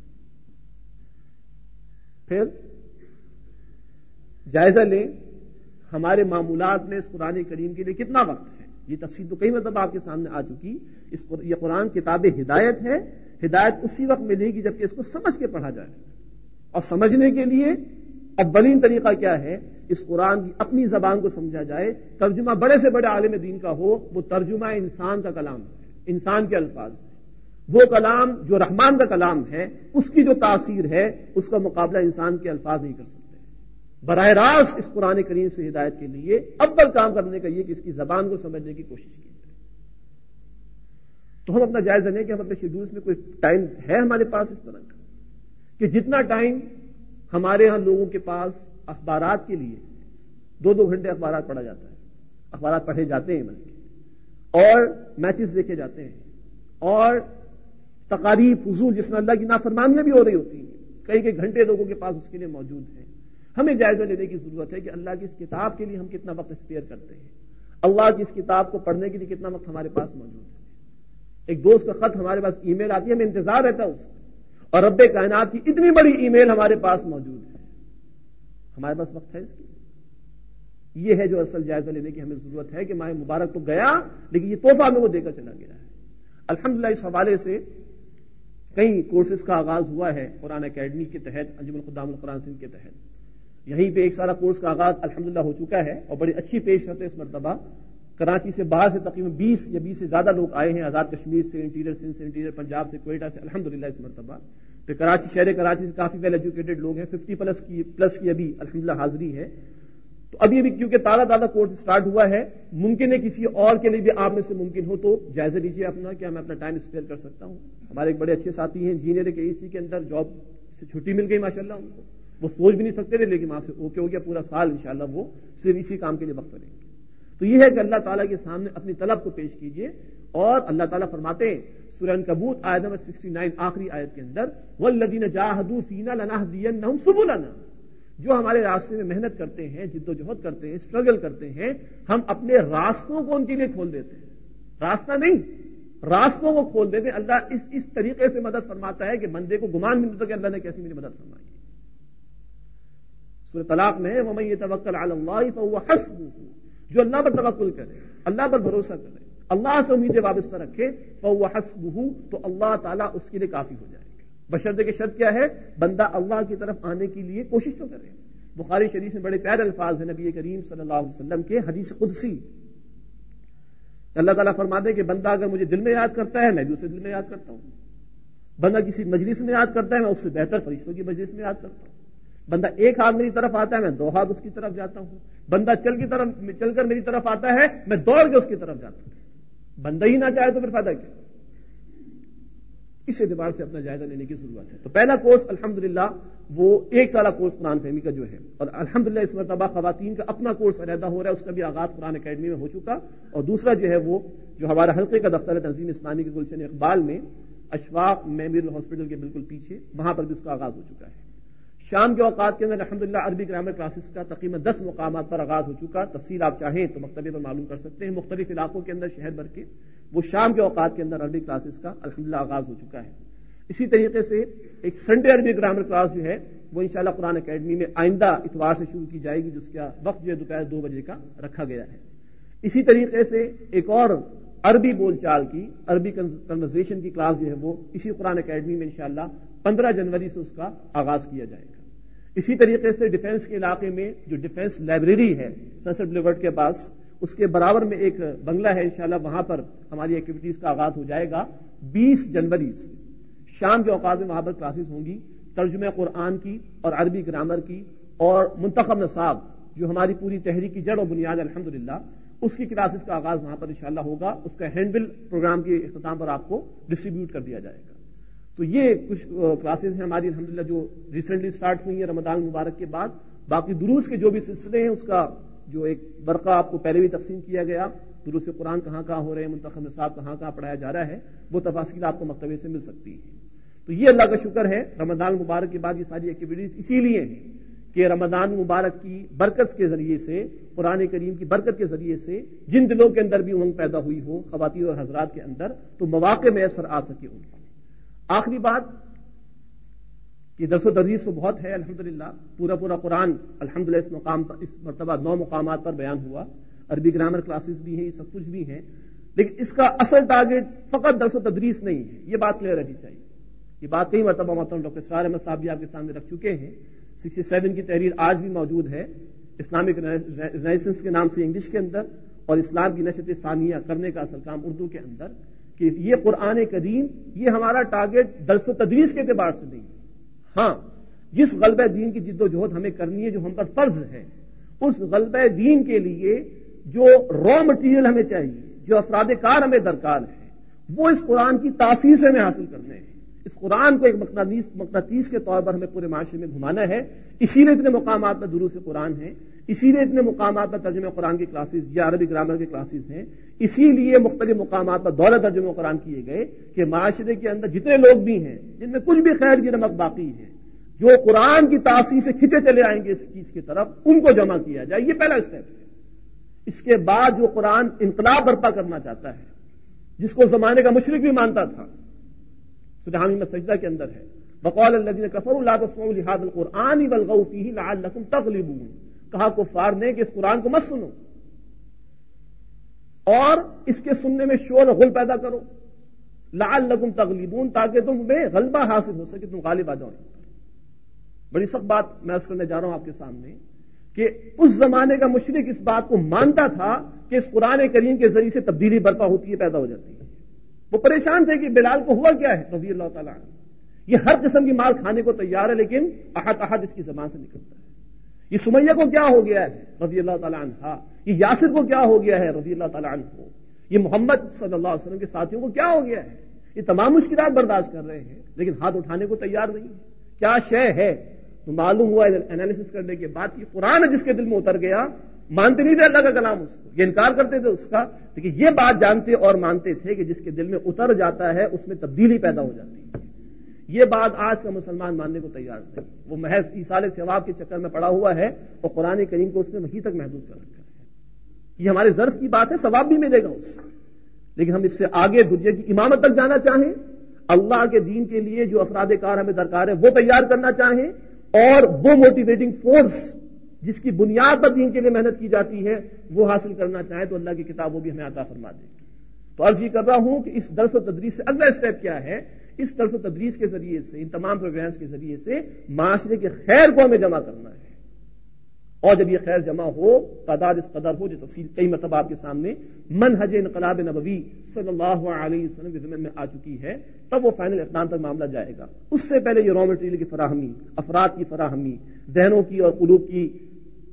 پھر جائزہ لیں ہمارے معمولات میں اس قرآن کریم کے لیے کتنا وقت ہے. یہ تفصیل تو کئی مرتبہ آپ کے سامنے آ چکی. یہ قرآن کتاب ہدایت ہے. ہدایت اسی وقت ملے گی جبکہ اس کو سمجھ کے پڑھا جائے. اور سمجھنے کے لیے اولین طریقہ کیا ہے؟ اس قرآن کی اپنی زبان کو سمجھا جائے. ترجمہ بڑے سے بڑے عالم دین کا ہو، وہ ترجمہ انسان کا کلام ہے، انسان کے الفاظ ہے. وہ کلام جو رحمان کا کلام ہے، اس کی جو تاثیر ہے اس کا مقابلہ انسان کے الفاظ نہیں کر سکتے. براہ راست اس قرآن کریم سے ہدایت کے لیے اول کام کرنے کا یہ کہ اس کی زبان کو سمجھنے کی کوشش کی جائے. تو ہم اپنا جائزہ لیں کہ ہم اپنے شیڈولز میں کوئی ٹائم ہے ہمارے پاس اس طرح کا کہ جتنا ٹائم ہمارے ہاں لوگوں کے پاس اخبارات کے لیے 2 گھنٹے اخبارات پڑھا جاتا ہے، اخبارات پڑھے جاتے ہیں بلکہ، اور میچز دیکھے جاتے ہیں، اور تقاریب فضول جس میں اللہ کی نافرمانیاں بھی ہو رہی ہوتی ہیں، کئی گھنٹے لوگوں کے پاس اس کے لیے موجود ہیں. ہمیں جائزہ لینے کی ضرورت ہے کہ اللہ کی اس کتاب کے لیے ہم کتنا وقت اسپیئر کرتے ہیں، اللہ کی اس کتاب کو پڑھنے کے لیے کتنا وقت ہمارے پاس موجود ہے. ایک دوست کا خط ہمارے پاس ای میل آتی ہے، ہمیں انتظار رہتا ہے اس کا، اور رب کائنات کی اتنی بڑی ای میل ہمارے پاس موجود ہے. ہمارے پاس وقت ہے اس کی؟ یہ ہے جو اصل جائزہ لینے کی ہمیں ضرورت ہے کہ ماہ مبارک تو گیا لیکن یہ تحفہ ہمیں وہ دے کر چلا گیا ہے. الحمدللہ اس حوالے سے کئی کورسز کا آغاز ہوا ہے قرآن اکیڈمی کے تحت، انجمن خدام القرآن سندھ کے تحت. یہیں پہ ایک سارا کورس کا آغاز الحمدللہ ہو چکا ہے اور بڑی اچھی پیش رفت ہے اس مرتبہ. کراچی سے باہر سے تقریباً 20 سے زیادہ لوگ آئے ہیں، آزاد کشمیر سے، انٹیریئر سندھ سے، انٹیریئر پنجاب سے، کوئٹہ سے، الحمدللہ اس مرتبہ. پھر شہر کراچی سے کافی ویل ایجوکیٹڈ لوگ ہیں، 50 پلس کی ابھی الحمدللہ حاضری ہے. تو ابھی کیونکہ تازہ کورس سٹارٹ ہوا ہے، ممکن ہے کسی اور کے لیے بھی آپ میں سے ممکن ہو تو جائزہ لیجیے اپنا کہ میں اپنا ٹائم اسپیئر کر سکتا ہوں. ہمارے ایک بڑے اچھے ساتھی ہیں انجینئر کے AC کے اندر جاب سے چھٹی مل گئی ماشاءاللہ ان کو، وہ سوچ بھی نہیں سکتے تھے لیکن وہاں سے اوکے ہو گیا، پورا سال انشاءاللہ وہ صرف اسی کام کے لیے وقت کریں گے. تو یہ ہے کہ اللہ تعالیٰ کے سامنے اپنی طلب کو پیش کیجئے. اور اللہ تعالیٰ فرماتے ہیں سورہ عنکبوت آیت نمبر 69 آخری آیت کے اندر، وَالَّذِينَ جَاهَدُوا فِينَا لَنَهْدِيَنَّهُمْ سُبُلَنَا، جو ہمارے راستے میں محنت کرتے ہیں، جد و جہد کرتے ہیں، اسٹرگل کرتے ہیں، ہم اپنے راستوں کو ان کے لیے کھول دیتے ہیں. راستہ نہیں، راستوں کو کھول دیتے ہیں. اللہ اس طریقے سے مدد فرماتا ہے کہ بندے کو گمان نہیں ہوتا کہ اللہ نے کیسی میری مدد فرمائی. سورہ طلاق میں وَمَن يَتَوَكَّلْ عَلَى اللَّهِ فَهُوَ حَسْبُهُ، جو اللہ پر توکل کرے، اللہ پر بھروسہ کرے، اللہ سے امیدیں وابستہ رکھے، فَهُوَ حَسْبُهُ، تو اللہ تعالیٰ اس کے لیے کافی ہو جائے گا. بشرطے کہ شرط کیا ہے؟ بندہ اللہ کی طرف آنے کے لیے کوشش تو کرے. بخاری شریف میں بڑے پیارے الفاظ ہیں نبی کریم صلی اللہ علیہ وسلم کے، حدیث قدسی. اللہ تعالیٰ فرماتے ہیں کہ بندہ اگر مجھے دل میں یاد کرتا ہے میں بھی اسے دل میں یاد کرتا ہوں. بندہ کسی مجلس میں یاد کرتا ہے میں اس سے بہتر فرشتوں کی مجلس میں یاد کرتا ہوں. بندہ ایک ہاتھ میری طرف آتا ہے میں 2 ہاتھ اس کی طرف جاتا ہوں. بندہ چل کر میری طرف آتا ہے میں دوڑ کے اس کی طرف جاتا ہوں. بندہ ہی نہ چاہے تو پھر فائدہ کیا؟ اس اعتبار سے اپنا جائزہ لینے کی ضرورت ہے. تو پہلا کورس الحمدللہ وہ 1 سالہ کورس قرآن فہمی کا جو ہے، اور الحمدللہ اس مرتبہ خواتین کا اپنا کورس علیحدہ ہو رہا ہے، اس کا بھی آغاز قرآن اکیڈمی میں ہو چکا. اور دوسرا جو ہے وہ جو ہمارا حلقے کا دفتر ہے تنظیم اسلامی کے گلشن اقبال میں اشفاق میموریل ہاسپٹل کے بالکل پیچھے، وہاں پر بھی اس کا آغاز ہو چکا ہے. شام کے اوقات کے اندر الحمدللہ عربی گرامر کلاسز کا تقریباً 10 مقامات پر آغاز ہو چکا. تفصیل آپ چاہیں تو مکتبے پر معلوم کر سکتے ہیں. مختلف علاقوں کے اندر شہر بھر کے وہ شام کے اوقات کے اندر عربی کلاسز کا الحمدللہ آغاز ہو چکا ہے. اسی طریقے سے ایک سنڈے عربی گرامر کلاس جو ہے وہ انشاءاللہ قرآن اکیڈمی میں آئندہ اتوار سے شروع کی جائے گی، جس کا وقت جو ہے دوپہر 2 بجے کا رکھا گیا ہے. اسی طریقے سے ایک اور عربی بول چال کی عربی کنورسیشن کی کلاس جو ہے وہ اسی قرآن اکیڈمی میں انشاءاللہ 15 جنوری سے اس کا آغاز کیا جائے گا. اسی طریقے سے ڈیفنس کے علاقے میں جو ڈیفنس لائبریری ہے سنسد بلیورڈ کے پاس، اس کے برابر میں ایک بنگلہ ہے، انشاءاللہ وہاں پر ہماری ایکٹیویٹیز کا آغاز ہو جائے گا 20 جنوری سے. شام کے اوقات میں وہاں پر کلاسز ہوں گی ترجمہ قرآن کی اور عربی گرامر کی، اور منتخب نصاب جو ہماری پوری تحریک کی جڑ و بنیاد الحمدللہ اس کی کلاسز کا آغاز وہاں پر انشاءاللہ ہوگا. اس کا ہینڈ بل پروگرام کے اختتام پر آپ کو ڈسٹریبیوٹ کر دیا جائے گا. تو یہ کچھ کلاسز ہیں ہماری الحمدللہ جو ریسنٹلی سٹارٹ ہوئی ہیں رمضان المبارک کے بعد. باقی دروس کے جو بھی سلسلے ہیں اس کا جو ایک برقع آپ کو پہلے بھی تقسیم کیا گیا، دروس قرآن کہاں کہاں ہو رہے ہیں، منتخب نصاب کہاں کہاں پڑھایا جا رہا ہے، وہ تفاصیل آپ کو مکتبے سے مل سکتی ہے. تو یہ اللہ کا شکر ہے رمضان المبارک کے بعد یہ ساری ایکٹیویٹیز اسی لیے ہیں کہ رمضان مبارک کی برکت کے ذریعے سے، قرآن کریم کی برکت کے ذریعے سے جن دلوں کے اندر بھی امنگ پیدا ہوئی ہو خواتین اور حضرات کے اندر، تو مواقع میسر آ سکے ان کو. آخری بات کہ درس و تدریس تو بہت ہے الحمدللہ، پورا قرآن الحمدللہ اس مقام پر اس مرتبہ 9 مقامات پر بیان ہوا. عربی گرامر کلاسز بھی ہیں، یہ سب کچھ بھی ہیں، لیکن اس کا اصل ٹارگٹ فقط درس و تدریس نہیں ہے. یہ بات کلیئر رہنی چاہیے. یہ بات کئی مرتبہ محترم ڈاکٹر اسرار احمد صاحب بھی آپ کے سامنے رکھ چکے ہیں. 67 کی تحریر آج بھی موجود ہے اسلامک رینیسنس کے نام سے انگلش کے اندر، اور اسلام کی نشت ثانیہ کرنے کا اصل کام اردو کے اندر، کہ یہ قرآن کریم یہ ہمارا ٹارگٹ درس و تدریس کے اعتبار سے نہیں ہے. ہاں، جس غلبہ دین کی جد و جہد ہمیں کرنی ہے، جو ہم پر فرض ہے، اس غلبہ دین کے لیے جو را مٹیریل ہمیں چاہیے، جو افراد کار ہمیں درکار ہے، وہ اس قرآن کی تاثیر سے ہمیں حاصل کرنے ہیں. اس قرآن کو ایک مقناطیس کے طور پر ہمیں پورے معاشرے میں گھمانا ہے. اسی لیے اتنے مقامات پر دروس قرآن ہیں، اسی لیے اتنے مقامات پر ترجمہ قرآن کی کلاسز یا عربی گرامر کی کلاسز ہیں، اسی لیے مختلف مقامات پر دورہ ترجمہ قرآن کیے گئے کہ معاشرے کے اندر جتنے لوگ بھی ہیں جن میں کچھ بھی خیر کی نمک باقی ہے، جو قرآن کی تاثیر سے کھینچے چلے آئیں گے اس چیز کی طرف، ان کو جمع کیا جائے. یہ پہلا اسٹیپ ہے. اس کے بعد جو قرآن انقلاب برپا کرنا چاہتا ہے، جس کو زمانے کا مشرک بھی مانتا تھا، سورہ حامیم سجدہ کے اندر ہے، وقال الذین کفروا لا تسمعوا لهذا القرآن والغوا فیہ لعلکم تغلبون. کہا کفار نے کہ اس قرآن کو مت سنو اور اس کے سننے میں شور و غل پیدا کرو، لعلکم تغلبون، تاکہ تمہیں غلبہ حاصل ہو سکے، تم غالب آ جاؤ. بڑی سخت بات میں عرض کرنے جا رہا ہوں آپ کے سامنے کہ اس زمانے کا مشرک اس بات کو مانتا تھا کہ اس قرآن کریم کے ذریعے سے تبدیلی برپا ہوتی ہے، پیدا ہو جاتی ہے. وہ پریشان تھے کہ بلال کو ہوا کیا ہے رضی اللہ تعالیٰ عنہ. یہ ہر قسم کی مال کھانے کو تیار ہے، لیکن احد اس کی زبان سے نکلتا ہے. یہ سمیہ کو کیا ہو گیا ہے رضی اللہ تعالیٰ عنہ، یہ یاسر کو کیا ہو گیا ہے رضی اللہ تعالیٰ عنہ، یہ محمد صلی اللہ علیہ وسلم کے ساتھیوں کو کیا ہو گیا ہے. یہ تمام مشکلات برداشت کر رہے ہیں لیکن ہاتھ اٹھانے کو تیار نہیں ہے. کیا شے ہے؟ تو معلوم ہوا انالیسس کرنے کے بعد کہ قرآن جس کے دل میں اتر گیا، مانتے نہیں تھے اللہ کا کلام، اس کو یہ انکار کرتے تھے اس کا، لیکن یہ بات جانتے اور مانتے تھے کہ جس کے دل میں اتر جاتا ہے اس میں تبدیلی پیدا ہو جاتی ہے. یہ بات آج کا مسلمان ماننے کو تیار نہیں. وہ محض ایصال ثواب کے چکر میں پڑا ہوا ہے اور قرآن کریم کو اس نے وہیں تک محدود کر رکھا ہے. یہ ہمارے ظرف کی بات ہے، ثواب بھی ملے گا اس، لیکن ہم اس سے آگے دنیا کی امامت تک جانا چاہیں، اللہ کے دین کے لیے جو افراد کار ہمیں درکار ہے وہ تیار کرنا چاہیں، اور وہ موٹیویٹنگ فورس جس کی بنیاد پر دین کے لیے محنت کی جاتی ہے وہ حاصل کرنا چاہیں، تو اللہ کی کتاب وہ بھی ہمیں عطا فرما دے گی. تو عرض یہ کر رہا ہوں کہ اس درس و تدریس سے اگلا اسٹیپ کیا ہے. اس درس و تدریس کے ذریعے سے، ان تمام پروگرامز کے ذریعے سے معاشرے کے خیر کو ہمیں جمع کرنا ہے. اور جب یہ خیر جمع ہو، تعداد اس قدر ہو، جو تفصیل کئی مرتبہ آپ کے سامنے منہج انقلاب نبوی صلی اللہ علیہ وسلم کے ضمن میں آ چکی ہے، تب وہ فائنل اقدام تک معاملہ جائے گا. اس سے پہلے یہ را مٹیریل کی فراہمی، افراد کی فراہمی، ذہنوں کی اور قلوب کی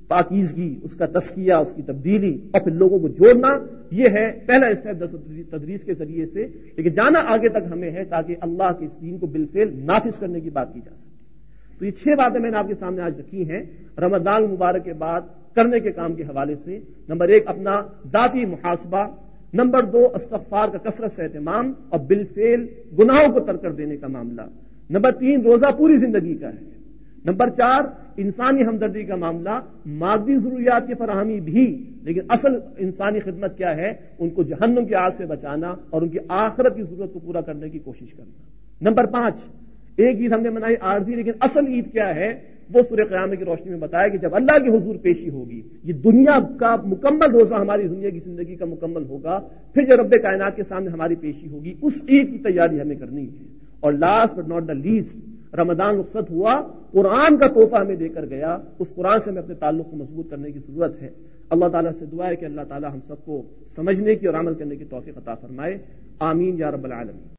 پاکیزگی، اس کا تزکیہ، اس کی تبدیلی اور پھر لوگوں کو جوڑنا، یہ ہے پہلا اسٹیپ درس و تدریس کے ذریعے سے، لیکن جانا آگے تک ہمیں ہے تاکہ اللہ کے اس دین کو بالفعل نافذ کرنے کی بات کی جا سکے۔ تو یہ 6 باتیں میں نے آپ کے سامنے آج رکھی ہیں رمضان المبارک کے بعد کرنے کے کام کے حوالے سے۔ نمبر 1 اپنا ذاتی محاسبہ، نمبر 2 استغفار کا کثرت سے اہتمام اور بالفعل گناہوں کو ترک کر دینے کا معاملہ، نمبر 3 روزہ پوری زندگی کا ہے، نمبر 4 انسانی ہمدردی کا معاملہ، مادی ضروریات کی فراہمی بھی، لیکن اصل انسانی خدمت کیا ہے، ان کو جہنم کی آگ سے بچانا اور ان کی آخرت کی ضرورت کو پورا کرنے کی کوشش کرنا۔ نمبر 5 ایک عید ہم نے منائی عارضی، لیکن اصل عید کیا ہے وہ سورہ قیامت کی روشنی میں بتایا کہ جب اللہ کے حضور پیشی ہوگی، یہ دنیا کا مکمل روزہ ہماری دنیا کی زندگی کا مکمل ہوگا، پھر جب رب کائنات کے سامنے ہماری پیشی ہوگی، اس عید کی تیاری ہمیں کرنی ہے۔ اور last but not the least, Ramadan رخصت ہوا، قرآن کا تحفہ ہمیں دے کر گیا، اس قرآن سے ہمیں اپنے تعلق کو مضبوط کرنے کی ضرورت ہے۔ اللہ تعالیٰ سے دعا ہے کہ اللہ تعالیٰ ہم سب کو سمجھنے کی اور عمل کرنے کی توفیق عطا فرمائے، آمین یا رب العالمین۔